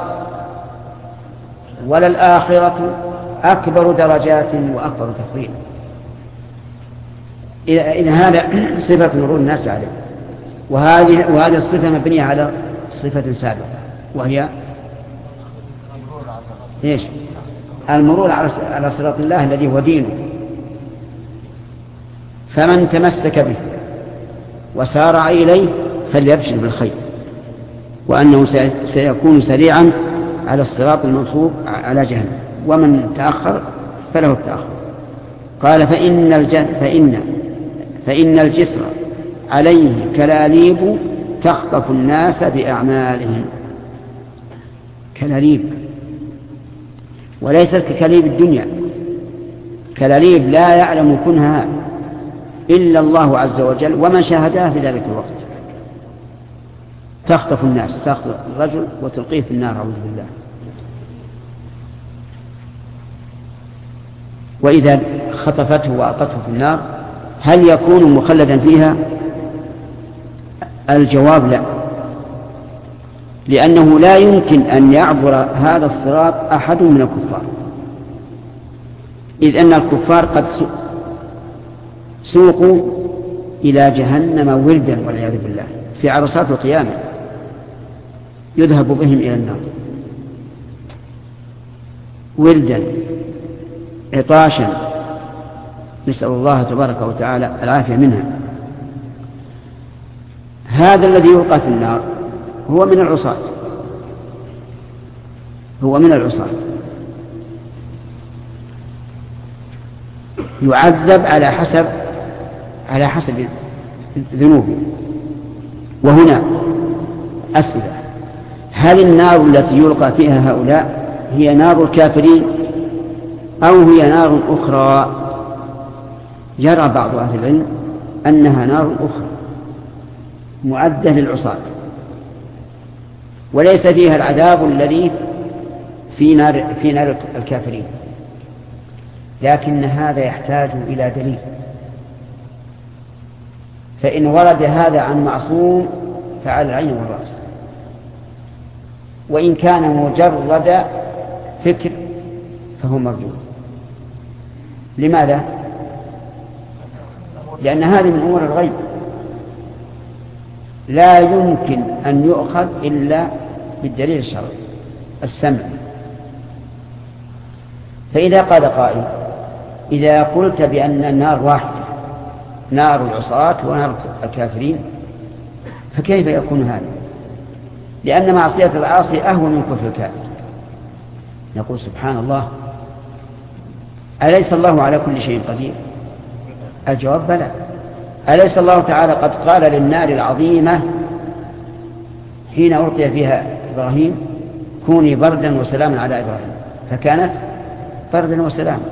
وللآخرة أكبر درجات وأكبر تفضيلا. إذا هذا صفة مرور الناس عليه، وهذه وهذه الصفة مبنية على صفة سابقة وهي إيش؟ المرور على صراط الله الذي هو دينه. فمن تمسك به وسارع إليه فليبشر بالخير، وأنه سيكون سريعا على الصراط المنصوب على جهنم، ومن تأخر فله التأخر. قال: فإن الجن فإن فإن الجسر عليه كلاليب تخطف الناس بأعمالهم. كلاليب وليست ككليب الدنيا، كلاليب لا يعلم كنها إلا الله عز وجل ومن شاهدها في ذلك الوقت. تخطف الناس، تخطف الرجل وتلقيه في النار، أعوذ بالله. وإذا خطفته وألقته في النار هل يكون مخلدا فيها؟ الجواب لا، لأنه لا يمكن أن يعبر هذا الصراط أحد من الكفار، إذ أن الكفار قد سوقوا إلى جهنم ولدا والعياذ بالله في عرصات القيامة، يذهب بهم إلى النار ولدا عطاشا، نسأل الله تبارك وتعالى العافية منها. هذا الذي يلقى في النار هو من العصاة، هو من العصاة يعذب على حسب على حسب ذنوبه. وهنا أسئلة: هل النار التي يلقى فيها هؤلاء هي نار الكافرين أو هي نار أخرى؟ يرى بعض أهل العلم أنها نار أخرى معدة للعصاة، وليس فيها العذاب الذي في نار في نار الكافرين، لكن هذا يحتاج إلى دليل. فإن ورد هذا عن معصوم فعلى العين والرأس، وإن كان مجرد فكر فهو مردود. لماذا؟ لأن هذه من أمور الغيب لا يمكن أن يؤخذ إلا بالدليل الشرعي السمع. فإذا قال قائل: إذا قلت بأن النار واحدة، نار العصاة ونار الكافرين، فكيف يكون هذا؟ لأن معصية العاصي أهون من كفر الكافر. نقول: سبحان الله، أليس الله على كل شيء قدير؟ الجواب: بلى. أليس الله تعالى قد قال للنار العظيمة حين ألقي فيها إبراهيم: كوني بردا وسلاما على إبراهيم، فكانت بردا وسلاما.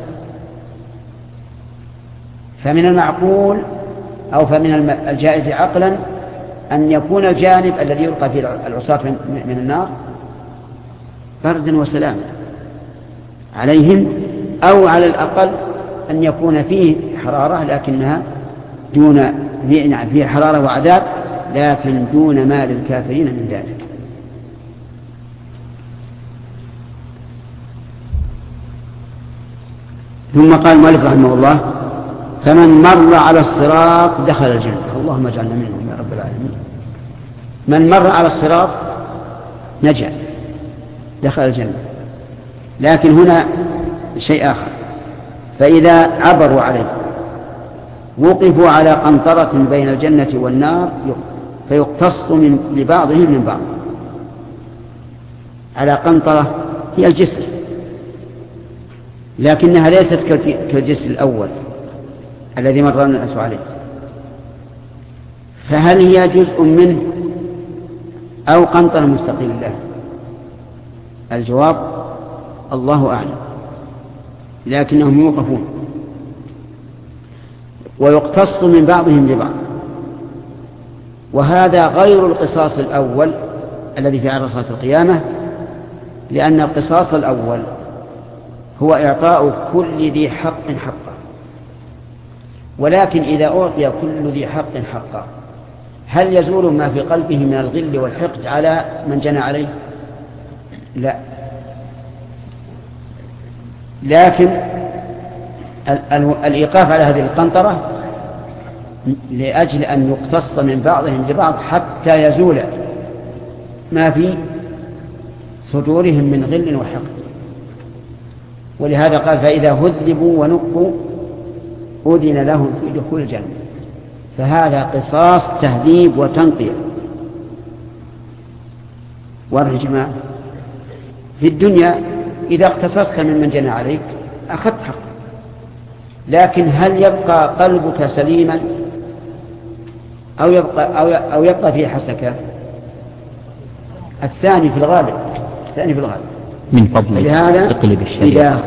فمن المعقول أو فمن الجائز عقلا أن يكون الجانب الذي يلقى فيه العصاة من النار بردا وسلاما عليهم، أو على الأقل أن يكون فيه حرارة لكنها دون فيه حرارة وعذاب لكن دون ما للكافرين من ذلك. ثم قال المؤلف رحمه الله: فمن مر على الصراط دخل الجنة. اللهم اجعلنا منهم يا رب العالمين. من مر على الصراط نجا، دخل الجنة. لكن هنا شيء آخر: فإذا عبروا عليه وقفوا على قنطرة بين الجنة والنار فيقتص من لبعضهم من بعض. على قنطرة هي الجسر، لكنها ليست كالجسر الأول الذي مر الناس عليه. فهل هي جزء منه أو قنطرة مستقلة؟ الجواب الله أعلم، لكنهم يوقفون ويقتص من بعضهم لبعض، وهذا غير القصاص الأول الذي في عرصات القيامة، لأن القصاص الأول هو إعطاء كل ذي حق حقه، ولكن إذا أعطي كل ذي حق حقه هل يزول ما في قلبه من الغل والحقد على من جنى عليه؟ لا، لكن الإيقاف على هذه القنطرة لأجل أن يقتص من بعضهم لبعض حتى يزول ما في صدورهم من غل وحقد. ولهذا قال فإذا هذبوا ونقوا أذن لهم في دخول الجنة، فهذا قصاص تهذيب وتنقية. واضح يا جماعة؟ في الدنيا إذا اقتصصت ممن جنى عليك أخذت حق، لكن هل يبقى قلبك سليما أو يبقى, أو أو يبقى فيه حسكة؟ الثاني في الغالب، الثاني في الغالب. من فضلك اقلب الشريعة.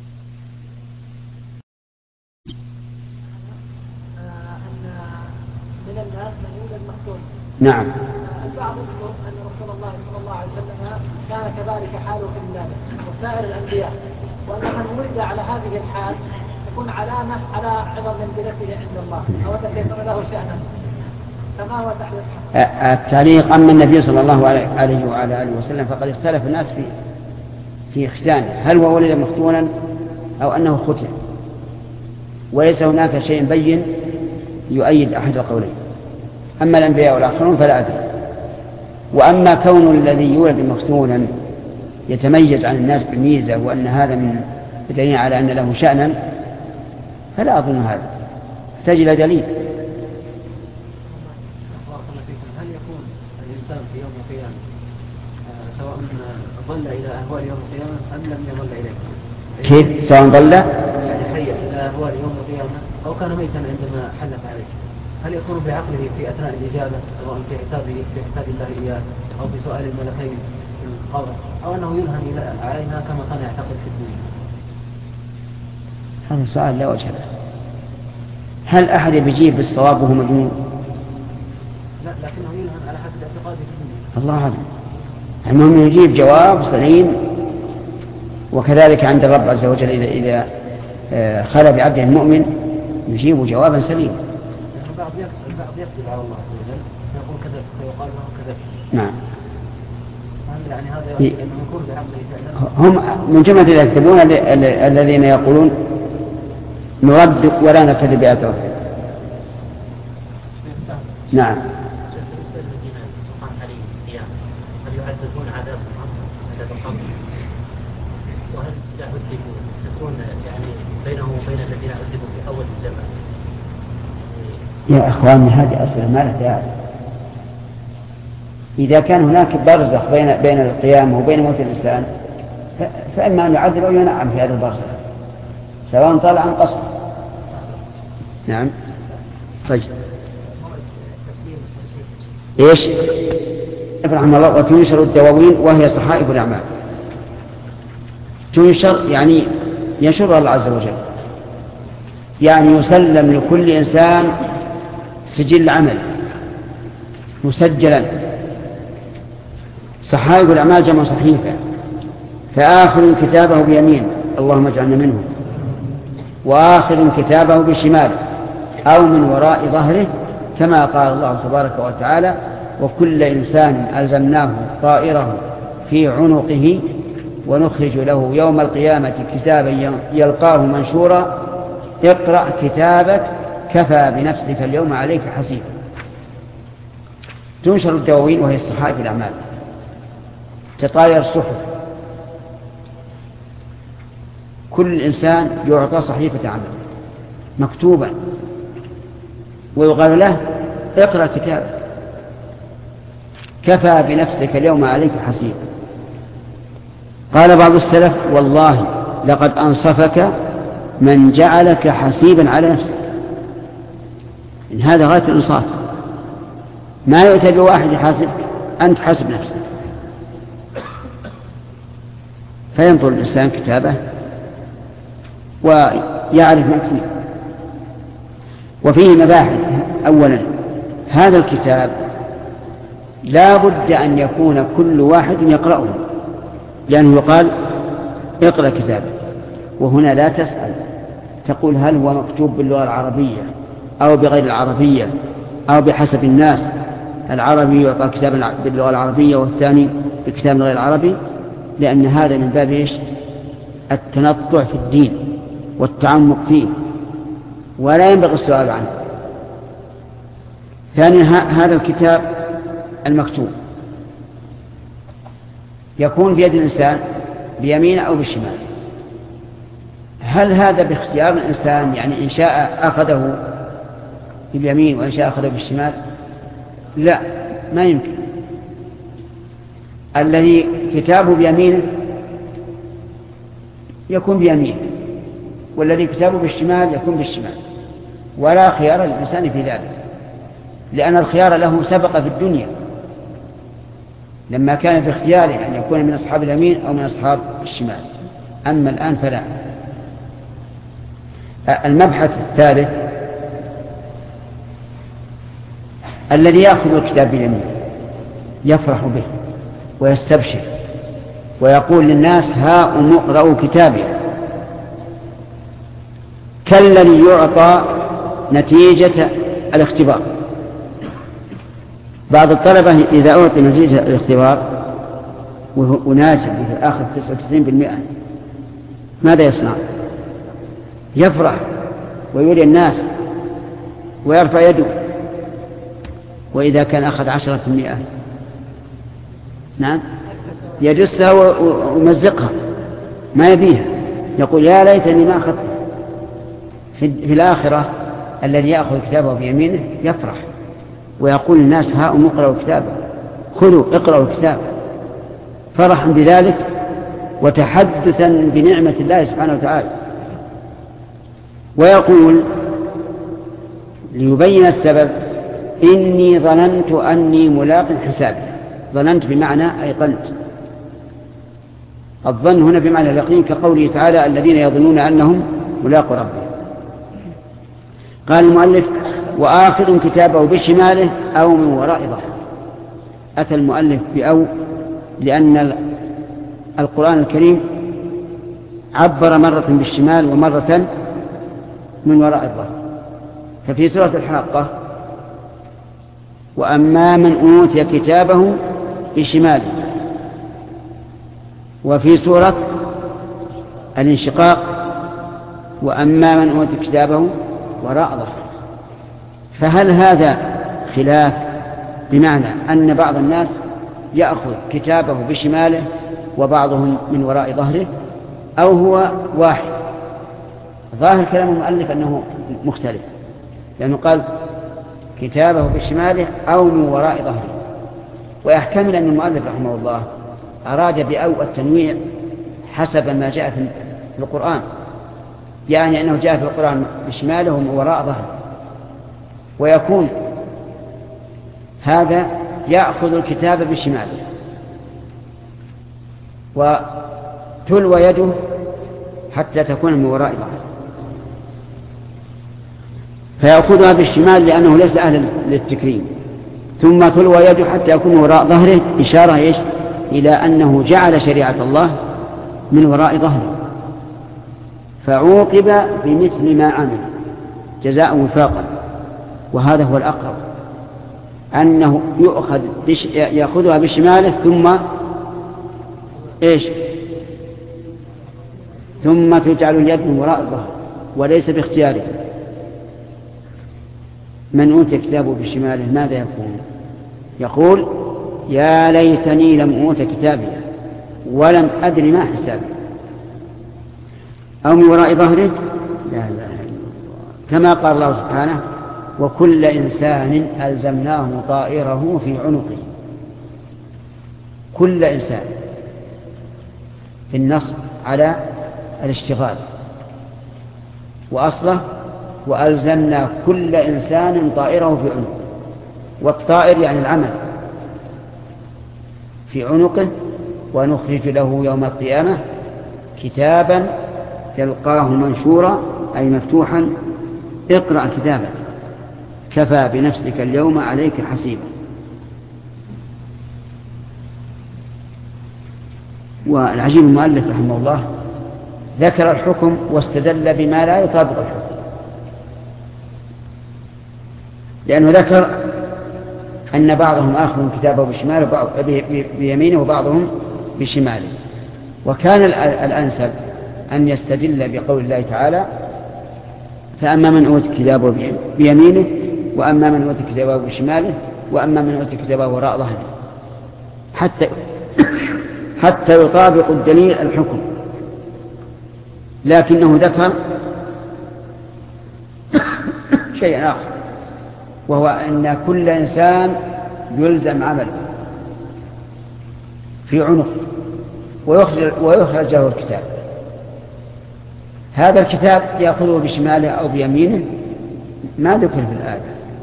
نعم. البعض يذكر أن رسول الله صلى الله عليه وسلم كان كذلك حاله في الناس وسائر الأنبياء، وأن من ولد على هذه الحال تكون علامة على عظم منزلته عند الله أو تكون له شأنا، فما هو تعليق؟ التعليق: أما النبي صلى الله عليه وعلى آله وسلم فقد اختلف الناس في في ختانه، هل هو ولد مختونا أو أنه ختن، وليس هناك شيء بين يؤيد أحد القولين. أما الأنبياء والآخرون فلا أدري. وأما كون الذي يولد مختونا يتميز عن الناس بميزة وأن هذا من دليل على أن له شأنا فلا أظن هذا، يحتاج إلى دليل. هل يكون الإنسان في يوم القيامة سواء ظل إلى أهوال يوم القيامة أم لم يظل إليه؟ كيف سواء ظل يعني حي إلى أهوال يوم القيامة أو كان ميتا عندما حلف عليه، هل يكون بعقله في أثناء الإجابة سواء في حسابه في حساب الله إياه أو في سؤال الملكين في القبر، أو أنه يلهم عليها كما كان يعتقد في الدنيا؟ هذا سؤال لا وجه له. هل أحد بيجيب بالصواب وهو مجنون؟ لا، لكنه يلهم على حسب اعتقاده في الدنيا. الله أعلم. المهم يجيب جواب سليم، وكذلك عند الرب عز وجل إذا إذا خلى بعبده المؤمن يجيب جوابا سليما. البعض يكذب على الله عز وجل يقول كذب فيقال له كذب. نعم. يعني هذا يعني أنه يكون بعقله فعلا. هم من جملة اللي يكتبون الذين يقولون نردك ولا نكذب بآيات ربنا. نعم. هل يعذبون عذاب عذاب القبر؟ وهل إذا عذبوا تكون يعني بينهم وبين الذين عذبوا في أول الزمان؟ يا أخواني هذه أسئلة ما لها داعي. إذا كان هناك برزخ بين بين القيامة وبين موت الإنسان فإما أن يعذب أو ينعم في هذا البرزخ سواء طال عن قصر. نعم. طيب إيش؟ رحمه الله: وتنشر الدواوين وهي صحائف الأعمال. تنشر يعني ينشرها الله عز وجل، يعني يسلم لكل إنسان سجل عمل مسجلا. صحائف الأعمال جمع صحيفة، فآخذ كتابه بيمين اللهم اجعلنا منه، وآخذ كتابه بشمال أو من وراء ظهره، كما قال الله تبارك وتعالى: وكل إنسان ألزمناه طائره في عنقه ونخرج له يوم القيامة كتابا يلقاه منشورا اقرأ كتابك كفى بنفسك اليوم عليك حسيبا. تنشر الدواوين وهي الصحائف الأعمال، تطاير الصحف، كل إنسان يعطى صحيفة عمل مكتوبا ويقال له اقرأ كتابك كفى بنفسك اليوم عليك حسيبا. قال بعض السلف: والله لقد أنصفك من جعلك حسيبا على نفسك. إن هذا غاية الإنصاف، ما يؤتى بواحد يحاسبك أنت حسب نفسك. فينظر الإنسان كتابه ويعرف ما فيه. وفيه مباحث. أولا هذا الكتاب لا بد أن يكون كل واحد يقرأه، لأنه يقال اقرأ كتابه، وهنا لا تسأل تقول هل هو مكتوب باللغة العربية أو بغير العربية أو بحسب الناس، العربي يعطى كتابا باللغة العربية والثاني بكتاب غير العربي، لأن هذا من باب إيش؟ التنطع في الدين والتعمق فيه، ولا ينبغي السؤال عنه. ثانيا هذا الكتاب المكتوب يكون بيد الإنسان بيمينه أو بالشمال. هل هذا باختيار الإنسان؟ يعني إن شاء أخذه باليمين وإن شاء أخذه بالشمال؟ لا، ما يمكن. الذي كتابه بيمينه يكون بيمينه، والذي كتابه بالشمال يكون بالشمال، ولا خيار للإنسان في ذلك، لأن الخيار له سبق في الدنيا لما كان في اختياره أن يكون من أصحاب اليمين أو من أصحاب الشمال. أما الآن فلا. المبحث الثالث الذي يأخذ الكتاب باليمين يفرح به ويستبشر ويقول للناس هاؤم اقرأوا كتابي، كالذي يعطى نتيجة الاختبار. بعض الطلبة إذا أعطي نتيجة الاختبار وناجح في آخر تسعة وتسعين بالمئة ماذا يصنع؟ يفرح ويولي الناس ويرفع يده. وإذا كان أخذ عشرة بالمئة نعم يجسها ومزقها ما يبيها، يقول يا ليتني ما أخذت. في الآخرة الذي يأخذ كتابه بيمينه يفرح ويقول الناس هاؤم اقرأوا كتابه، خذوا اقرأوا الكتاب، فرحا بذلك وتحدثا بنعمة الله سبحانه وتعالى. ويقول ليبين السبب إني ظننت أني ملاق حسابي. ظننت بمعنى أيقنت. الظن هنا بمعنى اليقين، كقوله تعالى الذين يظنون أنهم ملاقوا ربهم. قال المؤلف وآخذ كتابه بشماله أو من وراء ظهره. أتى المؤلف بأو لأن القرآن الكريم عبر مرة بالشمال ومرة من وراء الظهر. ففي سورة الحاقة وأما من أوتي كتابه بشماله، وفي سورة الانشقاق وأما من أوتي كتابه وراء ظهره. فهل هذا خلاف بمعنى أن بعض الناس يأخذ كتابه بشماله وبعضهم من وراء ظهره، أو هو واحد؟ ظاهر كلام المؤلف أنه مختلف، لأنه قال كتابه بشماله أو من وراء ظهره. ويحتمل أن المؤلف رحمه الله أراد بأو التنويع حسب ما جاء في القرآن، يعني أنه جاء في القرآن بشماله ومن وراء ظهره، ويكون هذا يأخذ الكتاب بشماله وتلوى يده حتى تكون من وراء ظهره، فيأخذها بالشمال لأنه ليس أهلا للتكريم، ثم تلوى يده حتى يكون من وراء ظهره، إشارة إيش؟ إلى أنه جعل شريعة الله من وراء ظهره، فعوقب بمثل ما عمل جزاء وفاقا. وهذا هو الأقرب، أنه يؤخذ بش... يأخذها بشماله ثم إيش؟ ثم تجعل اليد من وراء الظهر وليس باختياره. من أوتي كتابه بشماله ماذا يقول؟ يقول يا ليتني لم أوت كتابي ولم أدر ما حسابي. أو من وراء ظهره لا لا كما قال الله سبحانه وكل إنسان ألزمناه طائره في عنقه. كل إنسان في النصب على الاشتغال، وأصله وألزمنا كل إنسان طائره في عنقه، والطائر يعني العمل. في عنقه ونخرج له يوم القيامة كتابا يلقاه منشورا أي مفتوحا اقرأ كتابك كفى بنفسك اليوم عليك حسيبا. والعجيب المؤلف رحمه الله ذكر الحكم واستدل بما لا يطابق الحكم، لأنه ذكر أن بعضهم آخذ كتابه بشماله بيمينه وبعضهم بشماله، وكان الأنسب أن يستدل بقول الله تعالى فأما من أوتي كتابه بيمينه وأما من أوتي كتابه بشماله وأما من أوتي كتابه وراء ظهره، حتى حتى يطابق الدليل الحكم. لكنه ذكر شيء آخر، وهو أن كل إنسان يلزم عمله في عنق ويخرج له الكتاب. هذا الكتاب يأخذه بشماله أو بيمينه ما ذكر في الآية.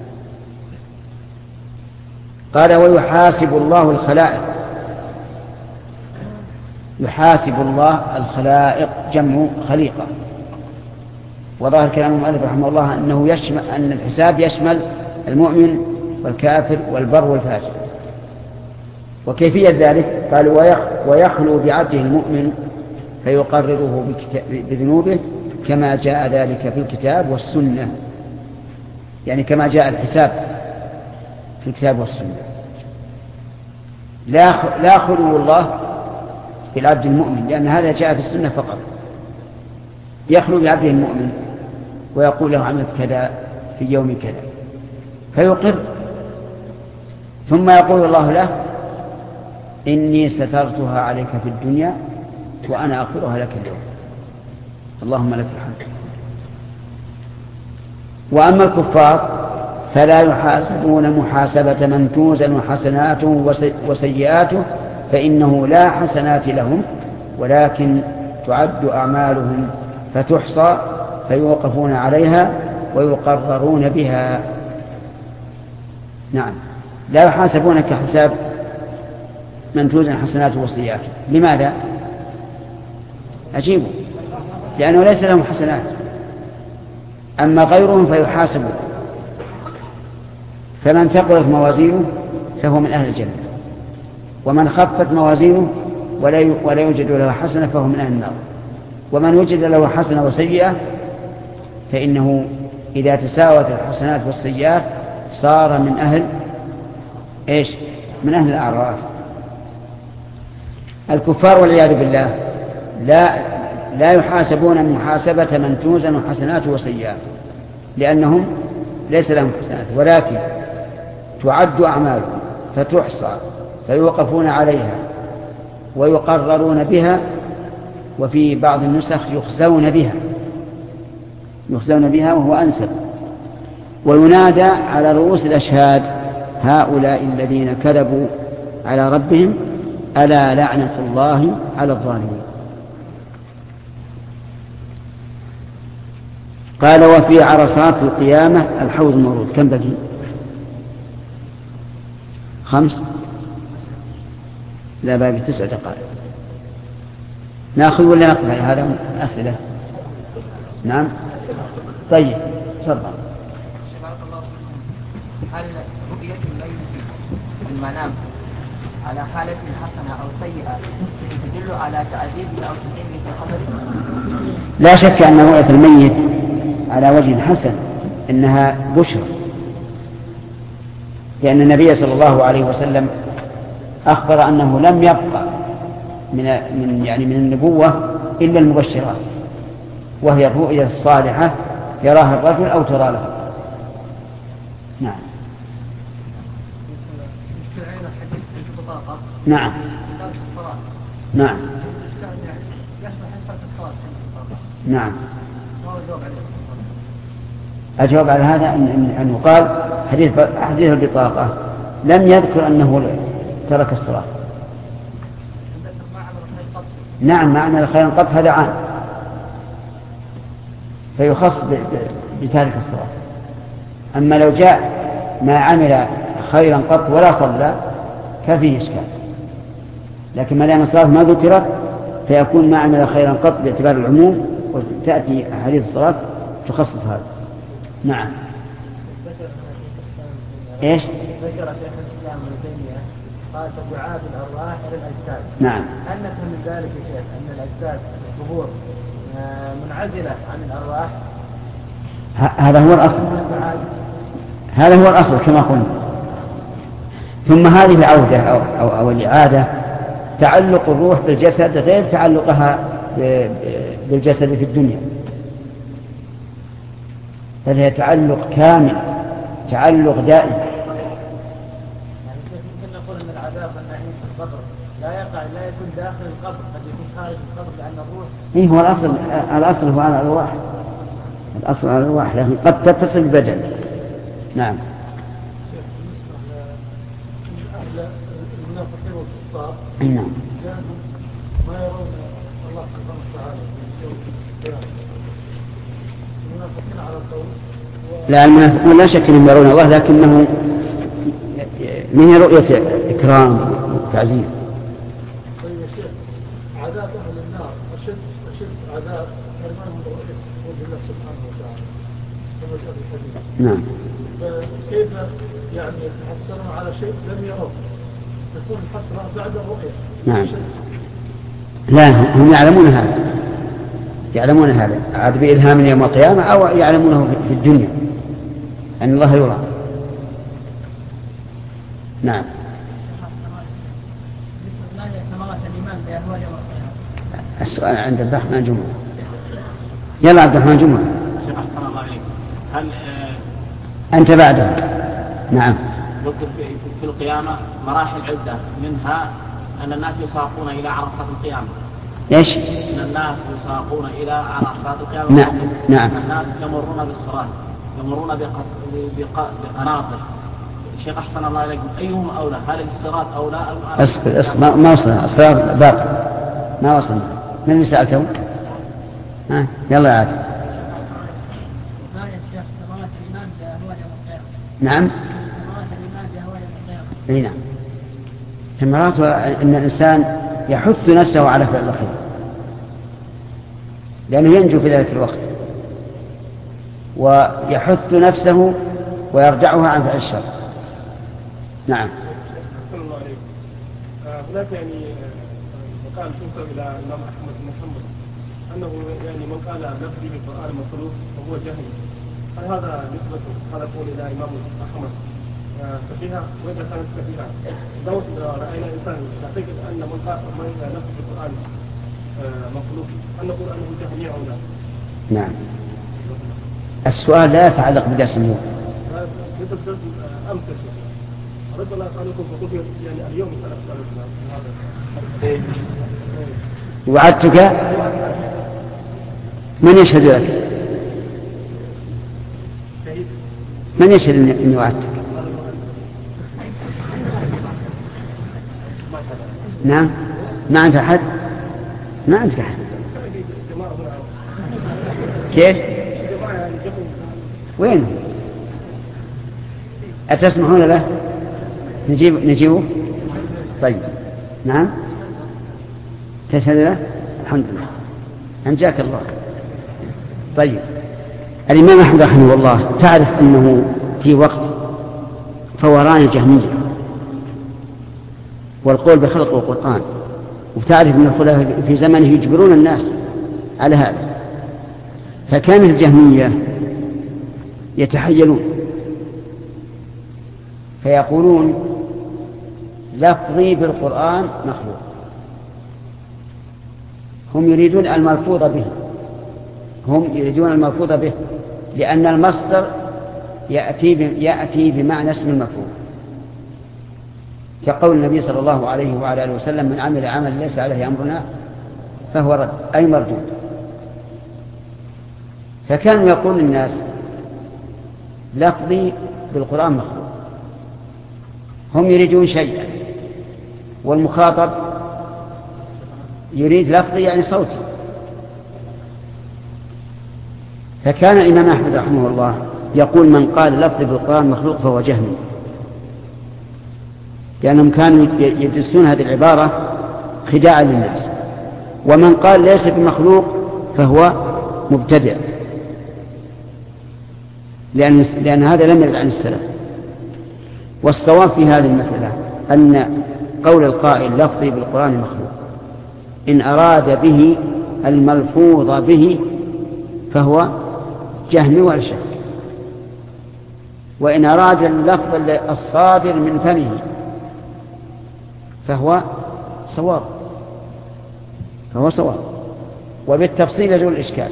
قال ويحاسب الله الخلائق، يحاسب الله الخلائق جمع خليقة، وظاهر كلام المؤلف رحمه الله أنه يشمل أن الحساب يشمل المؤمن والكافر والبر والفاجر. وكيفية ذلك؟ قال ويخلو بعبده المؤمن فيقرره بذنوبه كما جاء ذلك في الكتاب والسنة، يعني كما جاء الحساب في الكتاب والسنة. لا لا خلو الله بالعبد المؤمن، لأن هذا جاء في السنة فقط. يخلو بعبده المؤمن ويقول له عملت كذا في يوم كذا فيقر، ثم يقول الله له إني سترتها عليك في الدنيا وأنا أغفرها لك اليوم، اللهم لك الحمد. وأما الكفار فلا يحاسبون محاسبة من توزن حسناته وسيئاته، فإنه لا حسنات لهم ولكن تعد أعمالهم فتحصى فيوقفون عليها ويقررون بها. نعم، لا يحاسبون كحساب من توزن حسناته وسيئاته. لماذا؟ أجيبوا، لأنه ليس لهم حسنات. أما غيرهم فيحاسبون، فمن ثقلت موازينه فهو من أهل الجنة، ومن خفت موازينه ولا يوجد له حسنة فهو من أهل النار، ومن وجد له حسنة وسيئة فإنه إذا تساوت الحسنات والسيئات صار من أهل إيش؟ من أهل الأعراف. الكفار والعياذ بالله لا لا يحاسبون محاسبة من توزن حسناته وسيئاته، لأنهم ليس لهم حسنات، ولكن تعد أعمالهم فتحصى فيوقفون عليها ويقررون بها، وفي بعض النسخ يخزون بها يخزون بها وهو أنسب. وينادى على رؤوس الأشهاد هؤلاء الذين كذبوا على ربهم ألا لعنة الله على الظالمين. قال وفي عرصات القيامة الحوض المورود. كم بقي؟ خمس؟ لا، باقي تسع دقائق. ناخذ ولا نقبل هذا أسئلة؟ نعم طيب تفضل. هل رؤية الميت في المنام على حالة حسنة أو سيئة تدل على تعذيبه أو تنعيمه في قبره؟ لا شك أن رؤية الميت على وجه حسن إنها بشرى، لأن النبي صلى الله عليه وسلم أخبر أنه لم يبقى من من يعني من النبوة إلا المبشرات، وهي الرؤيا الصالحة يراها الرجل أو ترى له. نعم. نعم. نعم. نعم. أجاب على هذا أن يقال حديث حديث البطاقة لم يذكر أنه ترك الصلاة. نعم، معنى الخير قط هذا عام فيخص بتارك الصلاة. أما لو جاء ما عمل خيرا قط ولا صلى ففيه إشكال. لكن ما دام الصلاة ما ذكرت فيكون ما عمل خيرا قط باعتبار العموم، وتأتي أحاديث الصلاة تخصص هذا. نعم. ايش؟ ذكر شيخ الاسلام ابن تيميه قال تبعات الارواح الى الاجساد. نعم. هل نفهم من ذلك يا شيخ ان الاجساد القبور منعزله عن الارواح؟ هذا هو الاصل. هذا هو الاصل كما قلنا. ثم هذه العوده او او, أو الاعاده تعلق الروح بالجسد غير تعلقها بالجسد في الدنيا، بل هي تعلق كامل، تعلق دائم. يعني ممكن نقول ان العذاب والنعيم في القبر لا يقع لا يكون داخل القبر، قد يكون خارج القبر لان الروح. ايه هو الاصل، الاصل هو على الارواح، الاصل على الارواح، لكن قد تتصل بالبدن. نعم. المنافقين والكفار نعم. ما يرون الله سبحانه وتعالى في يوم القيامة. المنافقين على القول لا المنافقون لا شك انهم يرون الله، لكنه من رؤية إكرام وتعزيز. طيب يا شيخ، عذاب أهل النار أشد أشد عذاب حرمان من رؤية وجه الله سبحانه وتعالى كما جاء في الحديث. نعم. فكيف يعني يتحسرون على شيء لم يروا؟ تكون الحسرة بعد الرؤية. نعم. لا هم يعلمون هذا، يعلمون هذا عاد بإلهام يوم القيامة أو يعلمونه في الدنيا أن الله يرى. نعم. السؤال عند عبد الرحمن جمعة. يلا عبد الرحمن جمعة. شيخ أحسن الله عليك. هل آه أنت بعده؟ نعم. ذكر في القيامة مراحل عدة، منها أن الناس يساقون إلى عرصات القيامة. إيش؟ أن الناس يساقون إلى عرصات القيامة. نعم. نعم. الناس يمرون بالصراط، يمرون بقناطر. الشيخ أحسن الله عليكم، أيهم أولى؟ هل الصراط أولى أم أصبر أصبر ما, ما وصلنا، الصراط باقي ما وصلنا. من اللي سألته؟ ها يلا يا عادل. نعم. اي نعم. ثمرات ان الانسان يحث نفسه على فعل الخير لانه ينجو في ذلك الوقت، ويحث نفسه ويرجعها عن فعل الشر. نعم. الله عليك. هناك يعني مقال توصل الى الامام احمد بن حنبل انه يعني من قال لفظي بالقران مخلوق فهو جاهل. هل هذا نسبته هذا قول الى امام احمد صحيحه؟ واذا كانت صحيحه لو راينا انسان يعتقد ان من قال لفظ بالقران مخلوق ان نقول انه جهمي او لا؟ نعم. السؤال لا يتعلق بدرس اليوم. مثل درس امس رد الله عليكم فقلت يعني اليوم سأسأل هذا. وعدتك من يشهد لك؟ من يشهد اني وعدتك؟ نعم. ما عندك احد؟ ما عندك احد. كيف؟ وين؟ أتسمحون له؟ نجيب نجيبه؟ طيب. نعم. تشهد له؟ الحمد لله. أنجاك الله. طيب. الإمام أحمد رحمه الله تعرف أنه في وقت فوران الجهمية والقول بخلق القرآن، وتعرف أن الخلفاء في زمنه يجبرون الناس على هذا، فكان الجهمية يتحيلون فيقولون لفظي بالقرآن مخلوق. هم يريدون الملفوظ به، هم يريدون الملفوظ به لأن المصدر يأتي يأتي بمعنى اسم المفعول، كقول النبي صلى الله عليه وعلى آله وسلم من عمل عمل ليس عليه أمرنا فهو رد أي مردود. فكانوا يقول الناس لفظي بالقرآن مخلوق، هم يريدون شيئا والمخاطب يريد لفظي يعني صوتي. فكان الإمام أحمد رحمه الله يقول من قال لفظي بالقرآن مخلوق فهو جهمي، لأنهم كانوا يدرسون هذه العبارة خداعا للناس. ومن قال ليس بمخلوق فهو مبتدع، لأن, لأن هذا لم يرد عن السلف. والصواب في هذه المسألة أن قول القائل لفظي بالقرآن مخلوق إن أراد به الملفوظ به فهو جهمي ولا شك، وإن أراد اللفظ الصادر من فمه فهو صواب فهو صواب وبالتفصيل يزول الإشكال.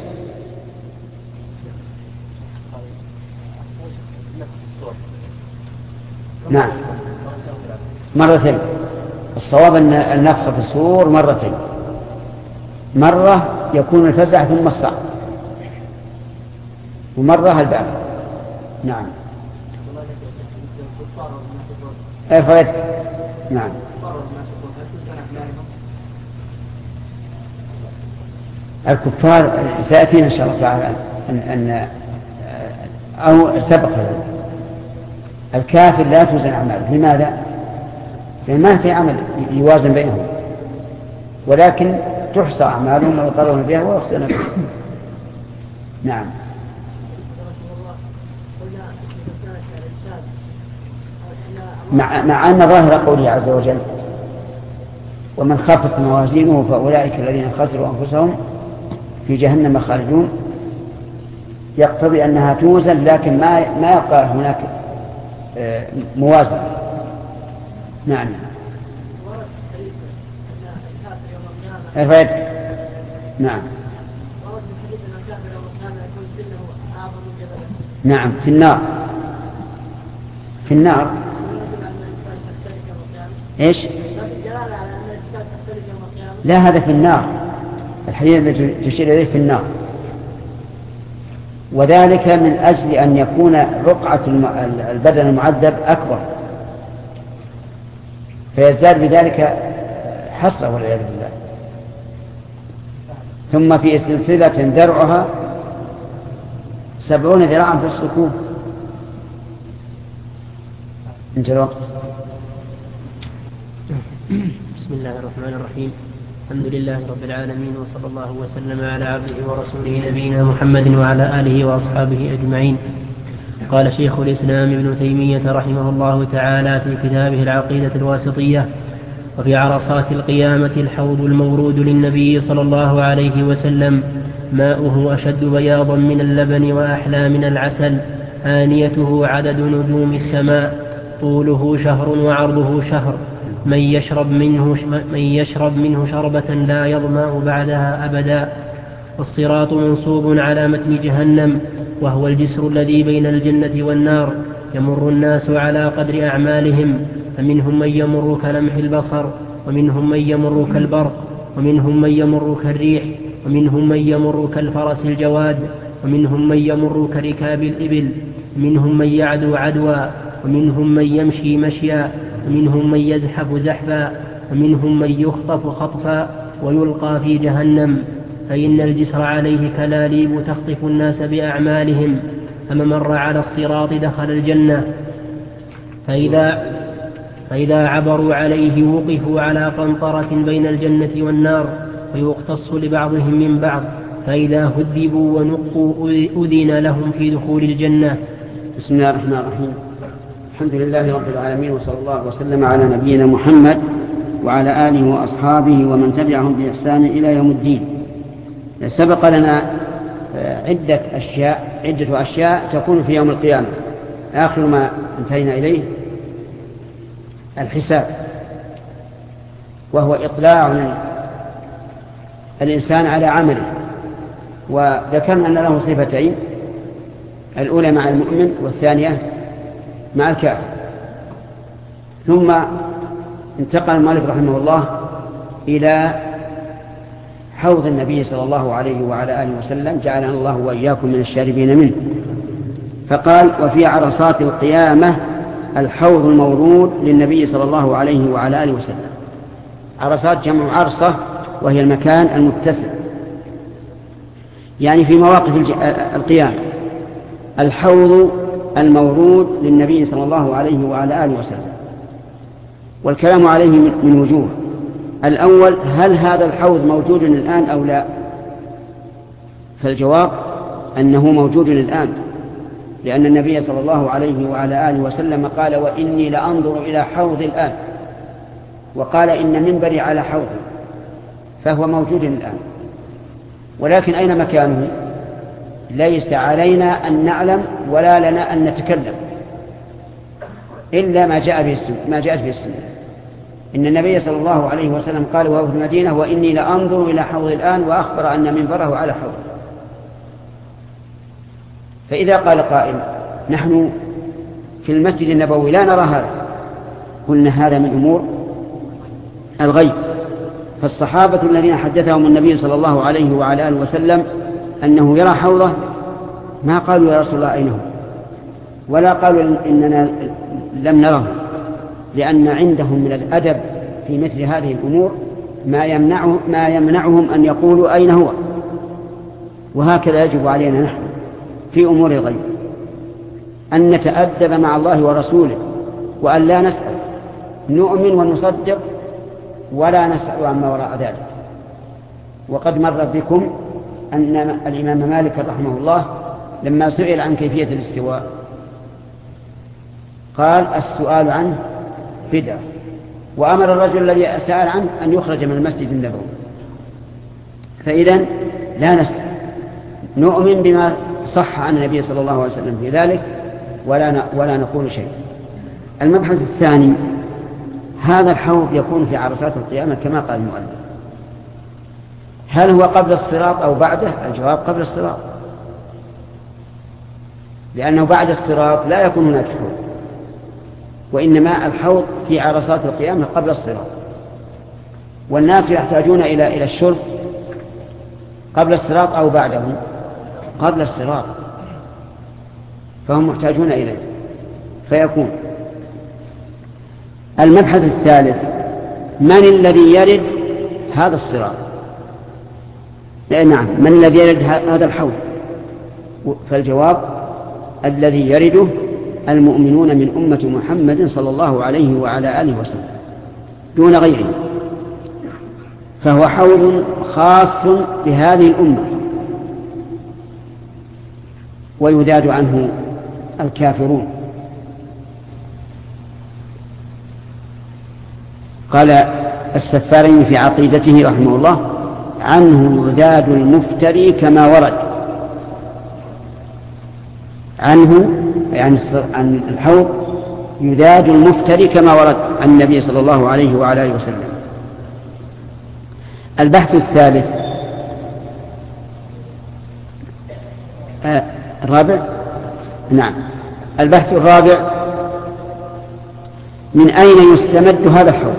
نعم مرتين. الصواب أن النفخ في الصور مرتين، مرة يكون الفزع ثم الصعق، ومرة البعث. نعم أفرد. نعم الكفار سيأتينا إن شاء الله تعالى أن, أن أو سبق الكافر لا توزن أعماله. لماذا؟ لأن ما في عمل يوازن بينهم، ولكن تحصى أعمالهم ويقرون بها ويخسرون بها. نعم مع, مع أن ظاهر قوله عز وجل ومن خفت موازينه فأولئك الذين خسروا أنفسهم في جهنم خالدون، يقتضي أنها توزن، لكن ما ما يبقى هناك موازنة. نعم أفاد. نعم نعم في النار في النار إيش؟ لا هذا في النار، الحديث الذي تشير إليه في النار، وذلك من أجل أن يكون رقعة البدن المعذب أكبر فيزداد بذلك حسرة والعياذ بالله. ثم في سلسلة درعها سبعون ذراعا في السكون. انت الوقت. بسم الله الرحمن الرحيم. الحمد لله رب العالمين، وصلى الله وسلم على عبده ورسوله نبينا محمد وعلى آله وأصحابه أجمعين. قال شيخ الإسلام ابن تيمية رحمه الله تعالى في كتابه العقيدة الواسطية: وفي عرصات القيامة الحوض المورود للنبي صلى الله عليه وسلم ماؤه أشد بياضا من اللبن وأحلى من العسل، آنيته عدد نجوم السماء، طوله شهر وعرضه شهر، من يشرب منه, من يشرب منه شربة لا يظمأ بعدها أبدا. والصراط منصوب على متن جهنم، وهو الجسر الذي بين الجنة والنار، يمر الناس على قدر أعمالهم، فمنهم من يمر كلمح البصر، ومنهم من يمر كالبرق، ومنهم من يمر كالريح، ومنهم من يمر كالفرس الجواد، ومنهم من يمر كركاب الإبل، ومنهم من يعدو عدوا، ومنهم من يمشي مشيا، ومنهم من يزحف زحفا، ومنهم من يخطف خطفا ويلقى في جهنم، فإن الجسر عليه كلاليب تخطف الناس بأعمالهم، فمن مر على الصراط دخل الجنة، فإذا, فإذا عبروا عليه وقفوا على قنطرة بين الجنة والنار، ويقتص لبعضهم من بعض، فإذا هذبوا ونقوا أذن لهم في دخول الجنة. بسم الله الرحمن الرحيم. الحمد لله رب العالمين، وصلى الله وسلم على نبينا محمد وعلى آله وأصحابه ومن تبعهم بإحسان إلى يوم الدين. سبق لنا عدة أشياء عدة أشياء تكون في يوم القيامة، آخر ما انتهينا إليه الحساب، وهو إطلاع الإنسان على عمله، وذكرنا أن له صفتين: الأولى مع المؤمن والثانية مع الكافر. ثم انتقل المؤلف رحمه الله إلى حوض النبي صلى الله عليه وعلى آله وسلم، جعلنا الله وإياكم من الشاربين منه، فقال: وفي عرصات القيامة الحوض المورود للنبي صلى الله عليه وعلى آله وسلم. عرصات جمع عرصة، وهي المكان المتسع، يعني في مواقف القيامة. الحوض المورود للنبي صلى الله عليه وعلى آله وسلم، والكلام عليه من وجوه. الأول هل هذا الحوض موجود الآن أو لا؟ فالجواب أنه موجود الآن، لأن النبي صلى الله عليه وعلى آله وسلم قال وإني لأنظر إلى حوض الآن، وقال إن منبري على حوض، فهو موجود الآن. ولكن أين مكانه؟ ليس علينا أن نعلم ولا لنا أن نتكلم إلا ما جاء به السنة، ما جاءت به السنة. إن النبي صلى الله عليه وسلم قال وهو في المدينة وإني لأنظر إلى حوض الآن، وأخبر أن منبره على حوض. فإذا قال قائل نحن في المسجد النبوي لا نرى هذا، قلنا هذا من أمور الغيب. فالصحابة الذين حدثهم النبي صلى الله عليه وعلى آله وسلم أنه يرى حوضه ما قالوا يا رسول الله أين هو، ولا قالوا إننا لم نره، لأن عندهم من الأدب في مثل هذه الأمور ما يمنعه ما يمنعهم أن يقولوا أين هو. وهكذا يجب علينا نحن في أمور الغيب أن نتأدب مع الله ورسوله، وأن لا نسأل، نؤمن ونصدق ولا نسأل عما وراء ذلك. وقد مر بكم أن الإمام مالك رحمه الله لما سئل عن كيفية الاستواء قال السؤال عنه بدعة، وأمر الرجل الذي سأل عنه أن يخرج من المسجد النبوي. فإذن لا نسأل، نؤمن بما صح عن النبي صلى الله عليه وسلم في ذلك ولا ولا نقول شيء. المبحث الثاني، هذا الحوض يكون في عرصات القيامة كما قال المؤلف. هل هو قبل الصراط أو بعده؟ الجواب قبل الصراط، لأنه بعد الصراط لا يكون هناك حوض، وإنما الحوض في عرصات القيامة قبل الصراط. والناس يحتاجون إلى إلى الشرب قبل الصراط أو بعده؟ قبل الصراط، فهم محتاجون إليه. فيكون المبحث الثالث، من الذي يرد هذا الصراط؟ نعم، من الذي يرد هذا الحوض؟ فالجواب الذي يرده المؤمنون من أمة محمد صلى الله عليه وعلى آله وسلم دون غيره، فهو حوض خاص بهذه الأمة، ويذاد عنه الكافرون. قال السفارين في عقيدته رحمه الله عنه يذاد المفتري كما ورد. عنه يعني عن الحوض يذاد المفتري كما ورد عن النبي صلى الله عليه وعلى آله وسلم. البحث الثالث آه الرابع نعم البحث الرابع، من أين يستمد هذا الحوض؟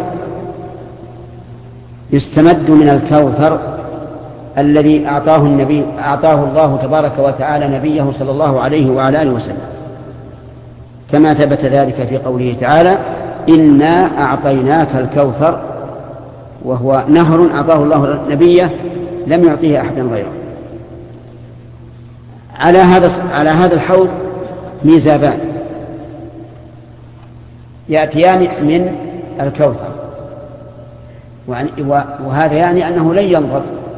يستمد من الكوثر الذي أعطاه النبي أعطاه الله تبارك وتعالى نبيه صلى الله عليه وعلى آله وسلم، كما ثبت ذلك في قوله تعالى إنا أعطيناك الكوثر، وهو نهر أعطاه الله نبيه لم يعطيه أحدا غيره. على هذا على هذا الحوض ميزابان يأتيان من الكوثر، وهذا يعني أنه لن ينضب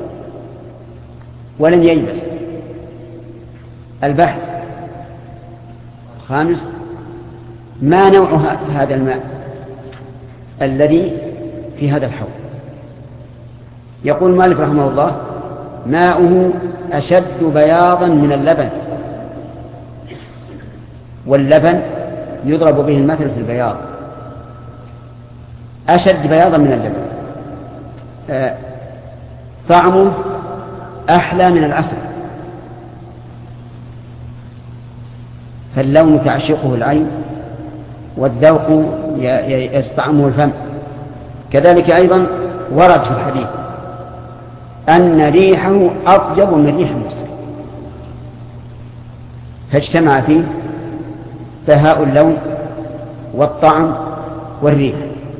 ولن ييبس. البحث الخامس، ما نوع هذا الماء الذي في هذا الحوض؟ يقول مالك رحمه الله ماؤه أشد بياضا من اللبن، واللبن يضرب به المثل في البياض، أشد بياضا من اللبن، آه طعمه أحلى من العسل، فاللون تعشقه العين، والذوق يطعمه الفم. كذلك أيضا ورد في الحديث أن ريحه أطيب من ريح المسك، فاجتمع فيه بهاء اللون والطعم والريح.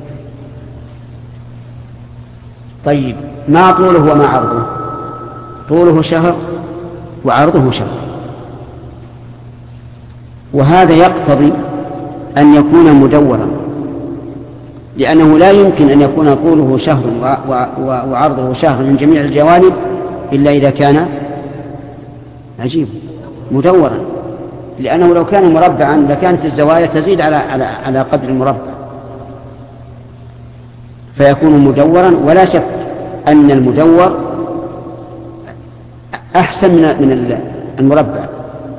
طيب، ما طوله وما عرضه؟ طوله شهر وعرضه شهر، وهذا يقتضي أن يكون مدورا، لأنه لا يمكن أن يكون طوله شهر وعرضه شهر من جميع الجوانب إلا إذا كان عجيب مدورا، لأنه لو كان مربعا لكانت الزوايا تزيد على على على قدر المربع، فيكون مدورا. ولا شك أن المدور أحسن من من المربع.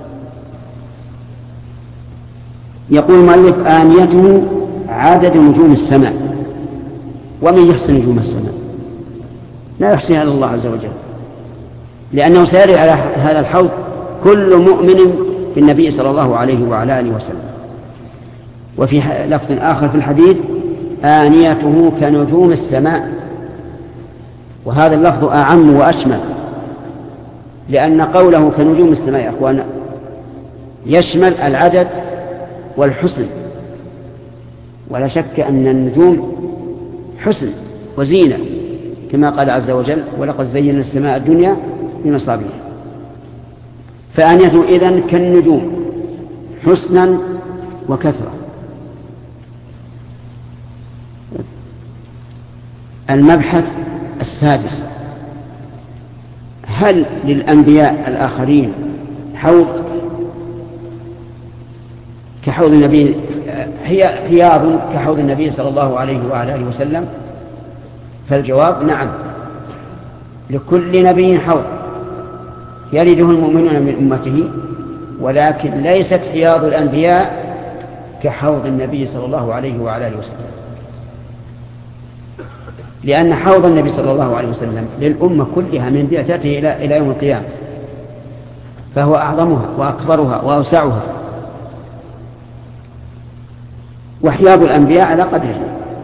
يقول المؤلف آنيته عدد نجوم السماء. ومن يحصي نجوم السماء؟ لا يحصيها إلا الله عز وجل، لأنه سيرد على هذا الحوض كل مؤمن بالنبي صلى الله عليه وعلى آله وسلم. وفي لفظ آخر في الحديث آنيته كنجوم السماء، وهذا اللفظ أعم وأشمل، لأن قوله كنجوم السماء يا أخوانا يشمل العدد والحسن، ولا شك أن النجوم حسن وزينة، كما قال عز وجل ولقد زينا السماء الدنيا بمصابيح. فآنيته إذن كالنجوم حسنا وكثرة. المبحث السادس: هل للأنبياء الآخرين حوض كحوض النبي، هي حياض كحوض النبي صلى الله عليه وعلى آله وسلم؟ فالجواب نعم، لكل نبي حوض يرده المؤمنون من أمته، ولكن ليست حياض الأنبياء كحوض النبي صلى الله عليه وعلى آله وسلم، لأن حوض النبي صلى الله عليه وسلم للأمة كلها من بدايته إلى إلى يوم القيامة، فهو أعظمها وأكبرها وأوسعها. وحياض الأنبياء على قدره.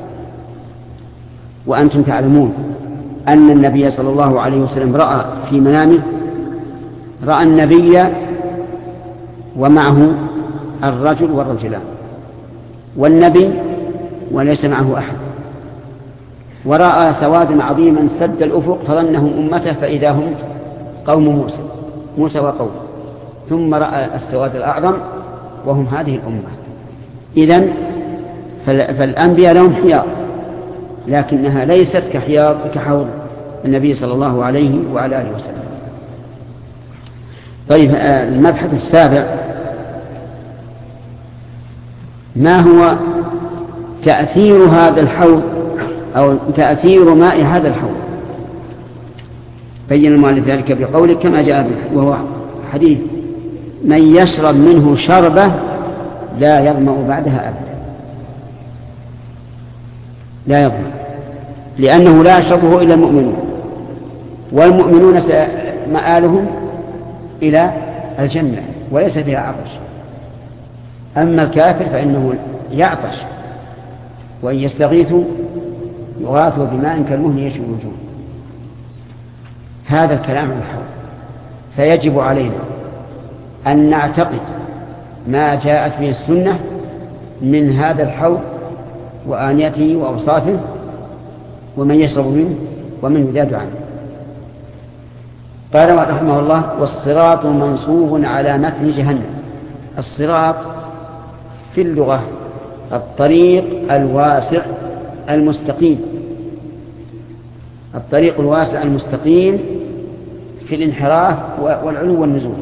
وأنتم تعلمون أن النبي صلى الله عليه وسلم رأى في منامه، رأى النبي ومعه الرجل والرجلان، والنبي وليس معه أحد، ورأى سوادا عظيما سد الأفق فظنهم أمته فإذا هم قوم موسى موسى وقوم، ثم رأى السواد الأعظم وهم هذه الأمة. إذن فالأنبياء لهم حياض، لكنها ليست كحياض كحوض النبي صلى الله عليه وعلى آله وسلم. طيب، المبحث السابع: ما هو تأثير هذا الحوض أو تأثير ماء هذا الحوض؟ بين المؤلف ذلك بقوله كما جاء به، وهو حديث: من يشرب منه شربة لا يظمأ بعدها أبدا. لا يظمأ، لأنه لا يشربه إلا المؤمنون، والمؤمنون مآلهم إلى الجنة وليس فيها عطش. أما الكافر فإنه يعطش، وإن يستغيثوا يغاثوا بماء كالمهل يشوي الوجوه. هذا الكلام عن الحوض، فيجب علينا أن نعتقد ما جاءت به السنة من هذا الحوض وآنيته وأوصافه ومن يشرب منه ومن يذاد عنه. قال رحمه الله: والصراط منصوب على متن جهنم. الصراط في اللغة الطريق الواسع المستقيم، الطريق الواسع المستقيم في الانحراف والعلو والنزول،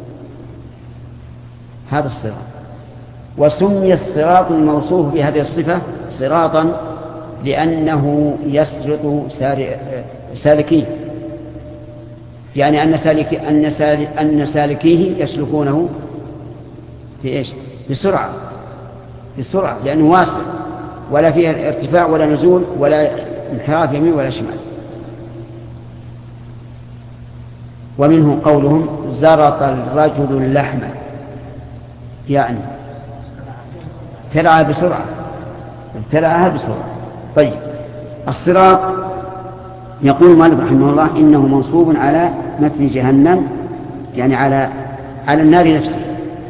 هذا الصراط. وسمي الصراط الموصوف بهذه الصفة صراطا لأنه يسرط سالكيه، يعني أن سالكيه, أن سالك أن سالكيه يسلكونه في إيش؟ بسرعة، بسرعة، لأنه واسع ولا فيه ارتفاع ولا نزول ولا انحراف يمين ولا شمال. ومنه قولهم: زرط الرجل اللحم، يعني تلعى بسرعة، تلعى بسرعة. طيب، الصراط يقول مالك رحمه الله إنه منصوب على متن جهنم، يعني على على النار نفسها،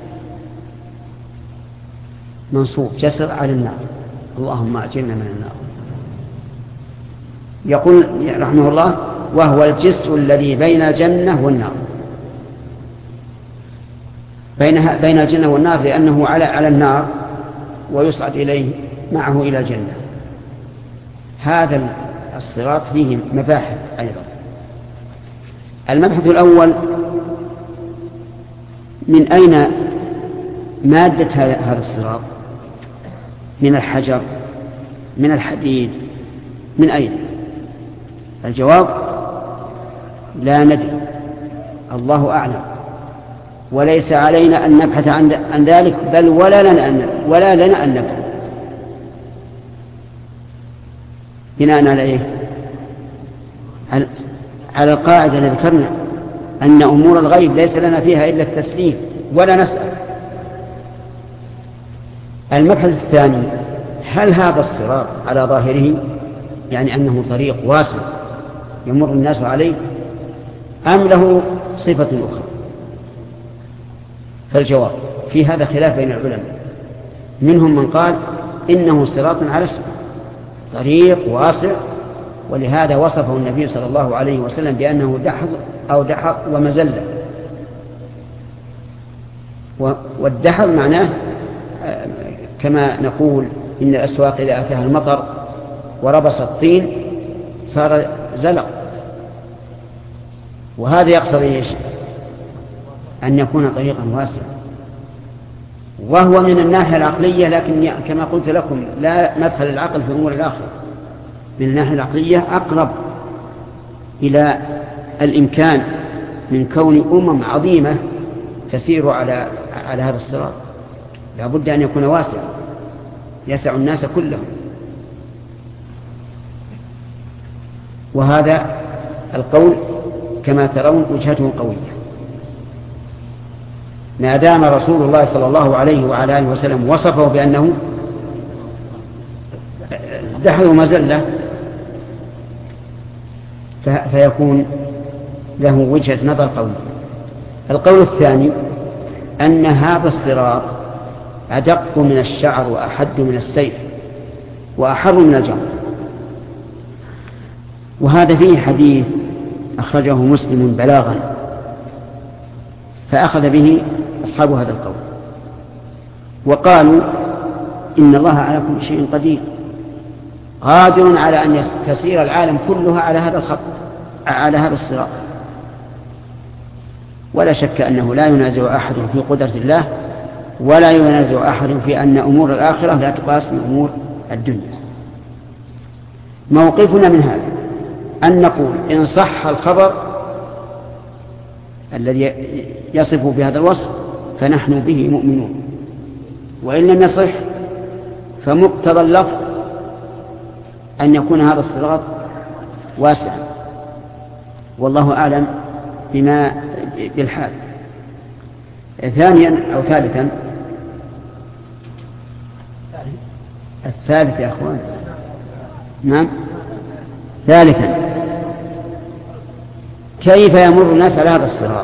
منصوب جسر على النار، اللهم أجرنا من النار. يقول رحمه الله: وهو الجسر الذي بين الجنة والنار، بينها بين الجنة والنار، لأنه على على النار ويصعد إليه معه إلى الجنة. هذا الصراط فيه مباحث أيضا. المبحث الأول: من أين مادة هذا الصراط؟ من الحجر، من الحديد، من أين؟ الجواب: لا ندري، الله أعلم، وليس علينا أن نبحث عن ذلك، بل ولا لنا أن ولا لنا أن نبحث. بناء على إيه؟ على القاعدة التي ذكرنا أن أمور الغيب ليس لنا فيها إلا التسليم ولا نسأل. المبحث الثاني: هل هذا الصراط على ظاهره يعني أنه طريق واسع يمر الناس عليه، أم له صفة أخرى؟ فالجواب: في هذا خلاف بين العلماء. منهم من قال إنه صراط على اسم، طريق واسع، ولهذا وصفه النبي صلى الله عليه وسلم بأنه دحض أو دحض ومزلة. والدحض معناه كما نقول إن الأسواق إذا أتاها المطر وربص الطين صار زلق، وهذا يقتضي إيش؟ أن يكون طريقا واسعا، وهو من الناحية العقلية، لكن كما قلت لكم لا مدخل العقل في أمور الآخرة. من الناحية العقلية أقرب إلى الإمكان من كون أمم عظيمة تسير على على هذا الصراط، لا بد أن يكون واسعا يسع الناس كلهم. وهذا القول كما ترون وجهته قوية، ما دام رسول الله صلى الله عليه وعلى آله وسلم وصفه بأنه دحض ومزلة، فيكون له وجهة نظر قوية. القول الثاني: أن هذا الصراط أدق من الشعر وأحد من السيف وأحر من الجمر. وهذا فيه حديث أخرجه مسلم بلاغا، فأخذ به أصحاب هذا القول وقالوا إن الله على كل شيء قدير، قادر على أن تسير العالم كلها على هذا الخط، على هذا الصراط. ولا شك أنه لا ينازع أحد في قدرة الله، ولا ينازع أحد في أن أمور الآخرة لا تقاس من أمور الدنيا. موقفنا من هذا أن نقول إن صح الخبر الذي يصف بهذا الوصف فنحن به مؤمنون، وإن لم يصح فمقتضى اللفظ أن يكون هذا الصراط واسعا، والله أعلم بما بالحال. ثانيا أو ثالثا الثالث يا أخوان نعم ثالثا كيف يمر الناس على هذا الصراط؟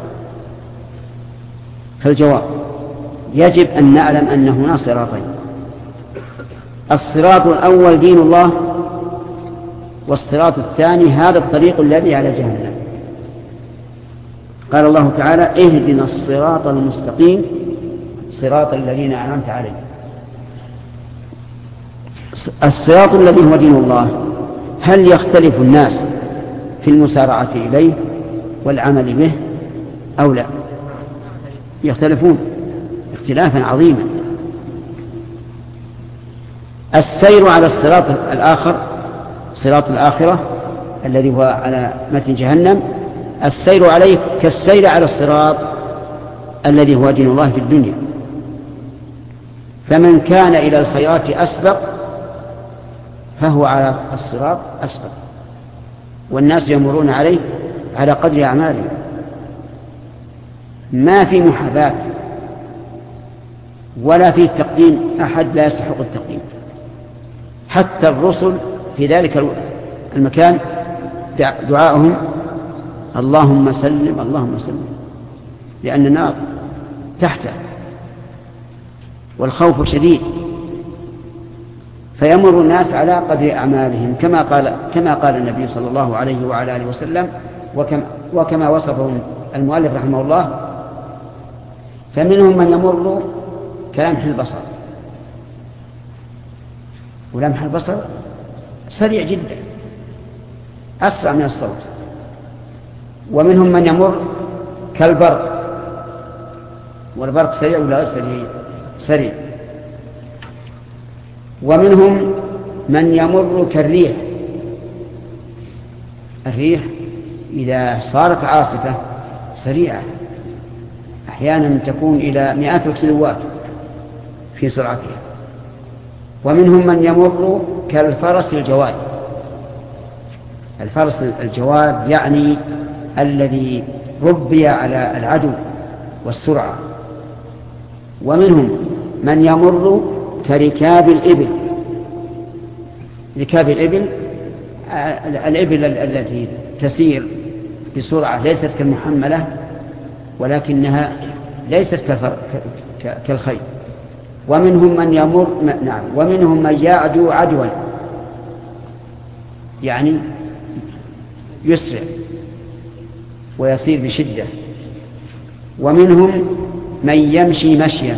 فالجواب: يجب أن نعلم أن هنا صراطين. الصراط الأول دين الله، والصراط الثاني هذا الطريق الذي على جهنم. قال الله تعالى: اهدنا الصراط المستقيم صراط الذين أنعمت عليهم. الصراط الذي هو دين الله هل يختلف الناس في المسارعة إليه والعمل به أو لا؟ يختلفون اختلافا عظيما. السير على الصراط الآخر، صراط الآخرة الذي هو على متن جهنم، السير عليه كالسير على الصراط الذي هو دين الله في الدنيا. فمن كان إلى الخيرات أسبق فهو على الصراط أسبق، والناس يمرون عليه على قدر أعمالهم. ما في محاباة ولا في تقديم أحد لا يستحق التقديم. حتى الرسل في ذلك المكان دعاءهم اللهم سلم اللهم سلم، لأن النار تحته والخوف شديد، فيمر الناس على قدر أعمالهم كما قال كما قال النبي صلى الله عليه وعلى آله وسلم، وكما, وكما وصفه المؤلف رحمه الله: فمنهم من يمر كلمح البصر. ولمح البصر سريع جدا أسرع من الصوت. ومنهم من يمر كالبرق، والبرق سريع ولا غير سريع؟ سريع. ومنهم من يمر كالريح، الريح إذا صارت عاصفة سريعة أحيانا تكون إلى مئات الكيلوات في سرعتها. ومنهم من يمر كالفرس الجواد، الفرس الجواد يعني الذي ربي على العدو والسرعة. ومنهم من يمر كركاب الإبل، ركاب الإبل الإبل التي تسير بسرعة ليست كالمحملة ولكنها ليست كالخيل. ومنهم من يمر نعم ومنهم من يعدو عدوا يعني يسرع ويصير بشدة. ومنهم من يمشي مشيا،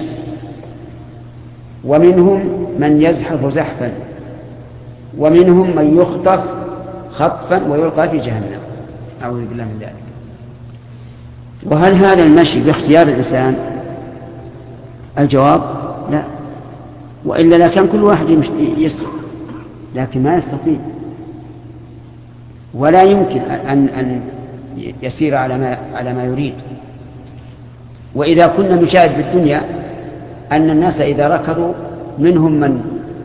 ومنهم من يزحف زحفا، ومنهم من يخطف خطفا ويلقى في جهنم، أعوذ بالله من ذلك. وهل هذا المشي باختيار الإنسان؟ الجواب لا، وإلا لكان كل واحد يسرع، لكن ما يستطيع ولا يمكن أن, أن يسير على ما, على ما يريد. وإذا كنا نشاهد في الدنيا أن الناس إذا ركضوا منهم من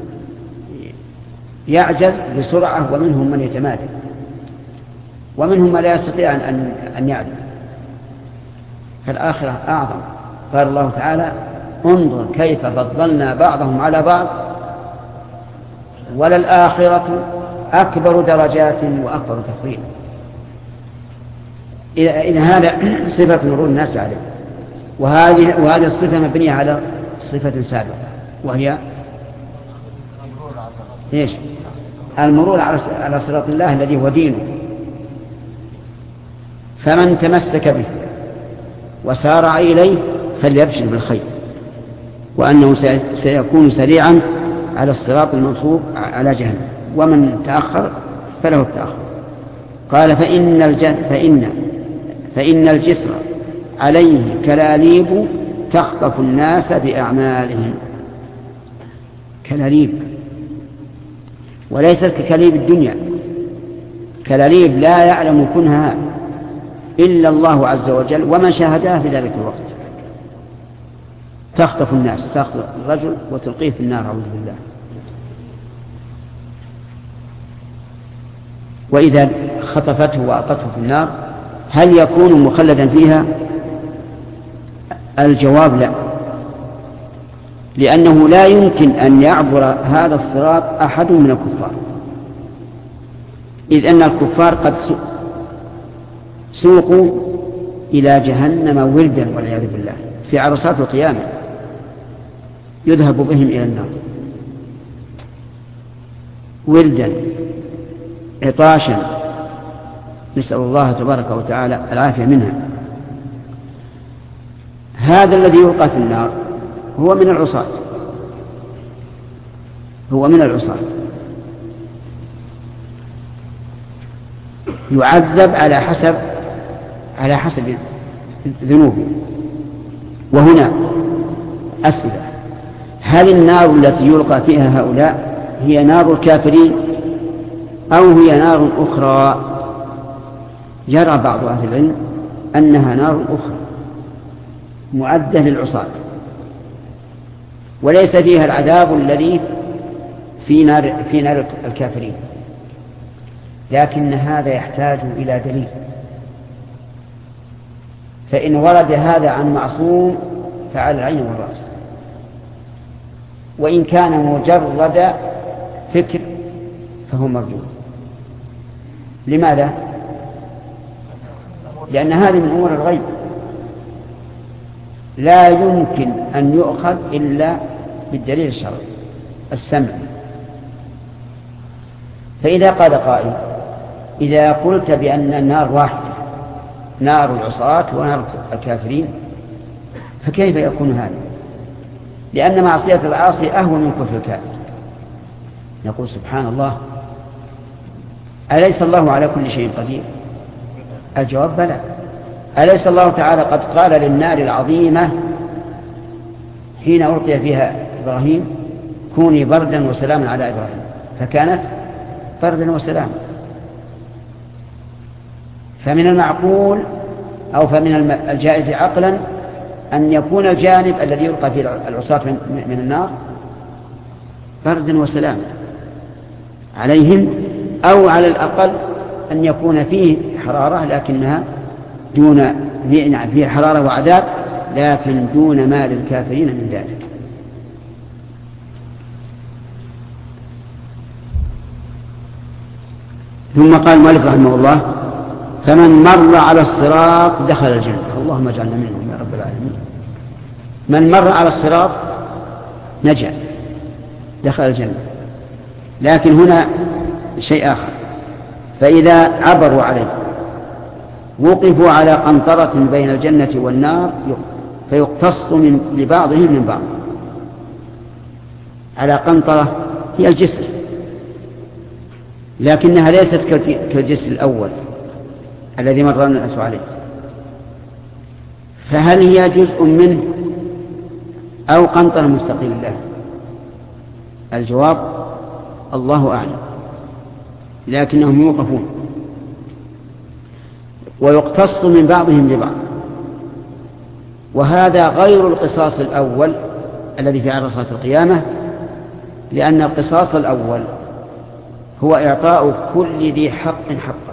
يعجز بسرعة ومنهم من يتمادى ومنهم من لا يستطيع أن, أن يعدل. فالآخرة أعظم. قال الله تعالى انظر كيف فضلنا بعضهم على بعض وللآخرة أكبر درجات وأكبر تفضيلا. إذا هذا صفة مرور الناس عليه، وهذه وهذه الصفة مبنية على صفة سابقة وهي إيش؟ المرور على صراط الله الذي هو دينه. فمن تمسك به وسارع إليه فليبشر بالخير، وأنه سيكون سريعا على الصراط المنصوب على جهنم، ومن تأخر فله التأخر. قال فإن, الجن فإن, فإن الجسر عليه كلاليب تخطف الناس بأعمالهم. كلاليب وليست ككليب الدنيا، كلاليب لا يعلم كنها إلا الله عز وجل ومن شاهدها في ذلك الوقت. تخطف الناس، تخطف الرجل وتلقيه في النار أعوذ بالله. وإذا خطفته وألقته في النار هل يكون مخلدا فيها؟ الجواب لا، لأنه لا يمكن أن يعبر هذا الصراط أحد من الكفار، إذ أن الكفار قد سوقوا إلى جهنم ولدا والعياذ بالله في عرصات القيامة، يذهب بهم إلى النار ولدا عطاشا، نسأل الله تبارك وتعالى العافية منها. هذا الذي يلقى في النار هو من العصاة، هو من العصاة يعذب على حسب على حسب ذنوبه. وهنا أسئلة: هل النار التي يلقى فيها هؤلاء هي نار الكافرين أو هي نار أخرى؟ يرى بعض أهل العلم أنها نار أخرى معدة للعصاة، وليس فيها العذاب الذي في نار, في نار الكافرين، لكن هذا يحتاج إلى دليل. فإن ورد هذا عن معصوم فعلى العين والرأس، وإن كان مجرد فكر فهو مردود. لماذا؟ لأن هذه من أمور الغيب لا يمكن أن يؤخذ إلا بالدليل الشرعي السمع. فإذا قال قائل: إذا قلت بأن النار واحدة، نار العصاة ونار الكافرين، فكيف يكون هذا؟ لأن معصية العاصي أهون من كفر الكافر. نقول سبحان الله، أليس الله على كل شيء قدير؟ الجواب بلى. أليس الله تعالى قد قال للنار العظيمة حين ألقي فيها إبراهيم كوني بردا وسلاما على إبراهيم، فكانت بردا وسلاما. فمن المعقول أو فمن الجائز عقلا أن يكون الجانب الذي يلقى فيه العصاة من النار بردا وسلاما عليهم، أو على الأقل أن يكون فيه حرارة لكنها دون فيه حرارة وعذاب لكن دون ما للكافرين من ذلك. ثم قال المؤلف رحمه الله فمن مر على الصراط دخل الجنة. اللهم اجعلنا منهم يا رب العالمين. من مر على الصراط نجا دخل الجنة. لكن هنا شيء آخر، فإذا عبروا عليه وقفوا على قنطرة بين الجنة والنار فيقتص من لبعضهم من بعض. على قنطرة هي الجسر، لكنها ليست كالجسر الأول الذي مر الناس عليه، فهل هي جزء منه أو قنطرة مستقلة؟ الجواب الله أعلم، لكنهم يوقفون ويقتص من بعضهم لبعض. وهذا غير القصاص الأول الذي في عرصات القيامة، لأن القصاص الأول هو إعطاء كل ذي حق حقه،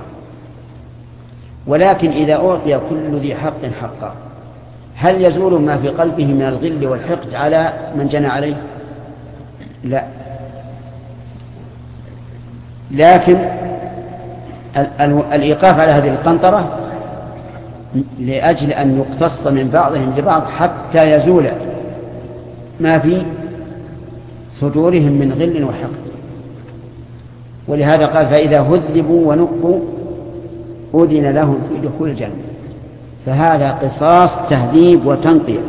ولكن إذا أعطي كل ذي حق حقه هل يزول ما في قلبه من الغل والحقد على من جنى عليه؟ لا. لكن الإيقاف على هذه القنطرة لأجل أن يقتص من بعضهم لبعض حتى يزول ما في صدورهم من غل وحقد. ولهذا قال فإذا هذبوا ونقوا أذن لهم في دخول الجنة. فهذا قصاص تهذيب وتنقية.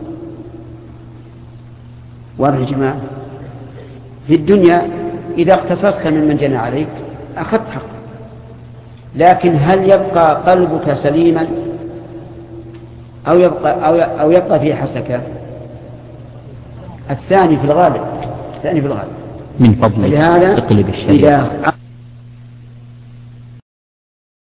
واضح يا جماعة؟ في الدنيا إذا اقتصصت ممن جنى عليك أخذت حق، لكن هل يبقى قلبك سليما أو يبقى, أو أو يبقى فيه حسكة؟ الثاني في الغالب. الثاني في الغالب. من فضلك اقلب الشريعة.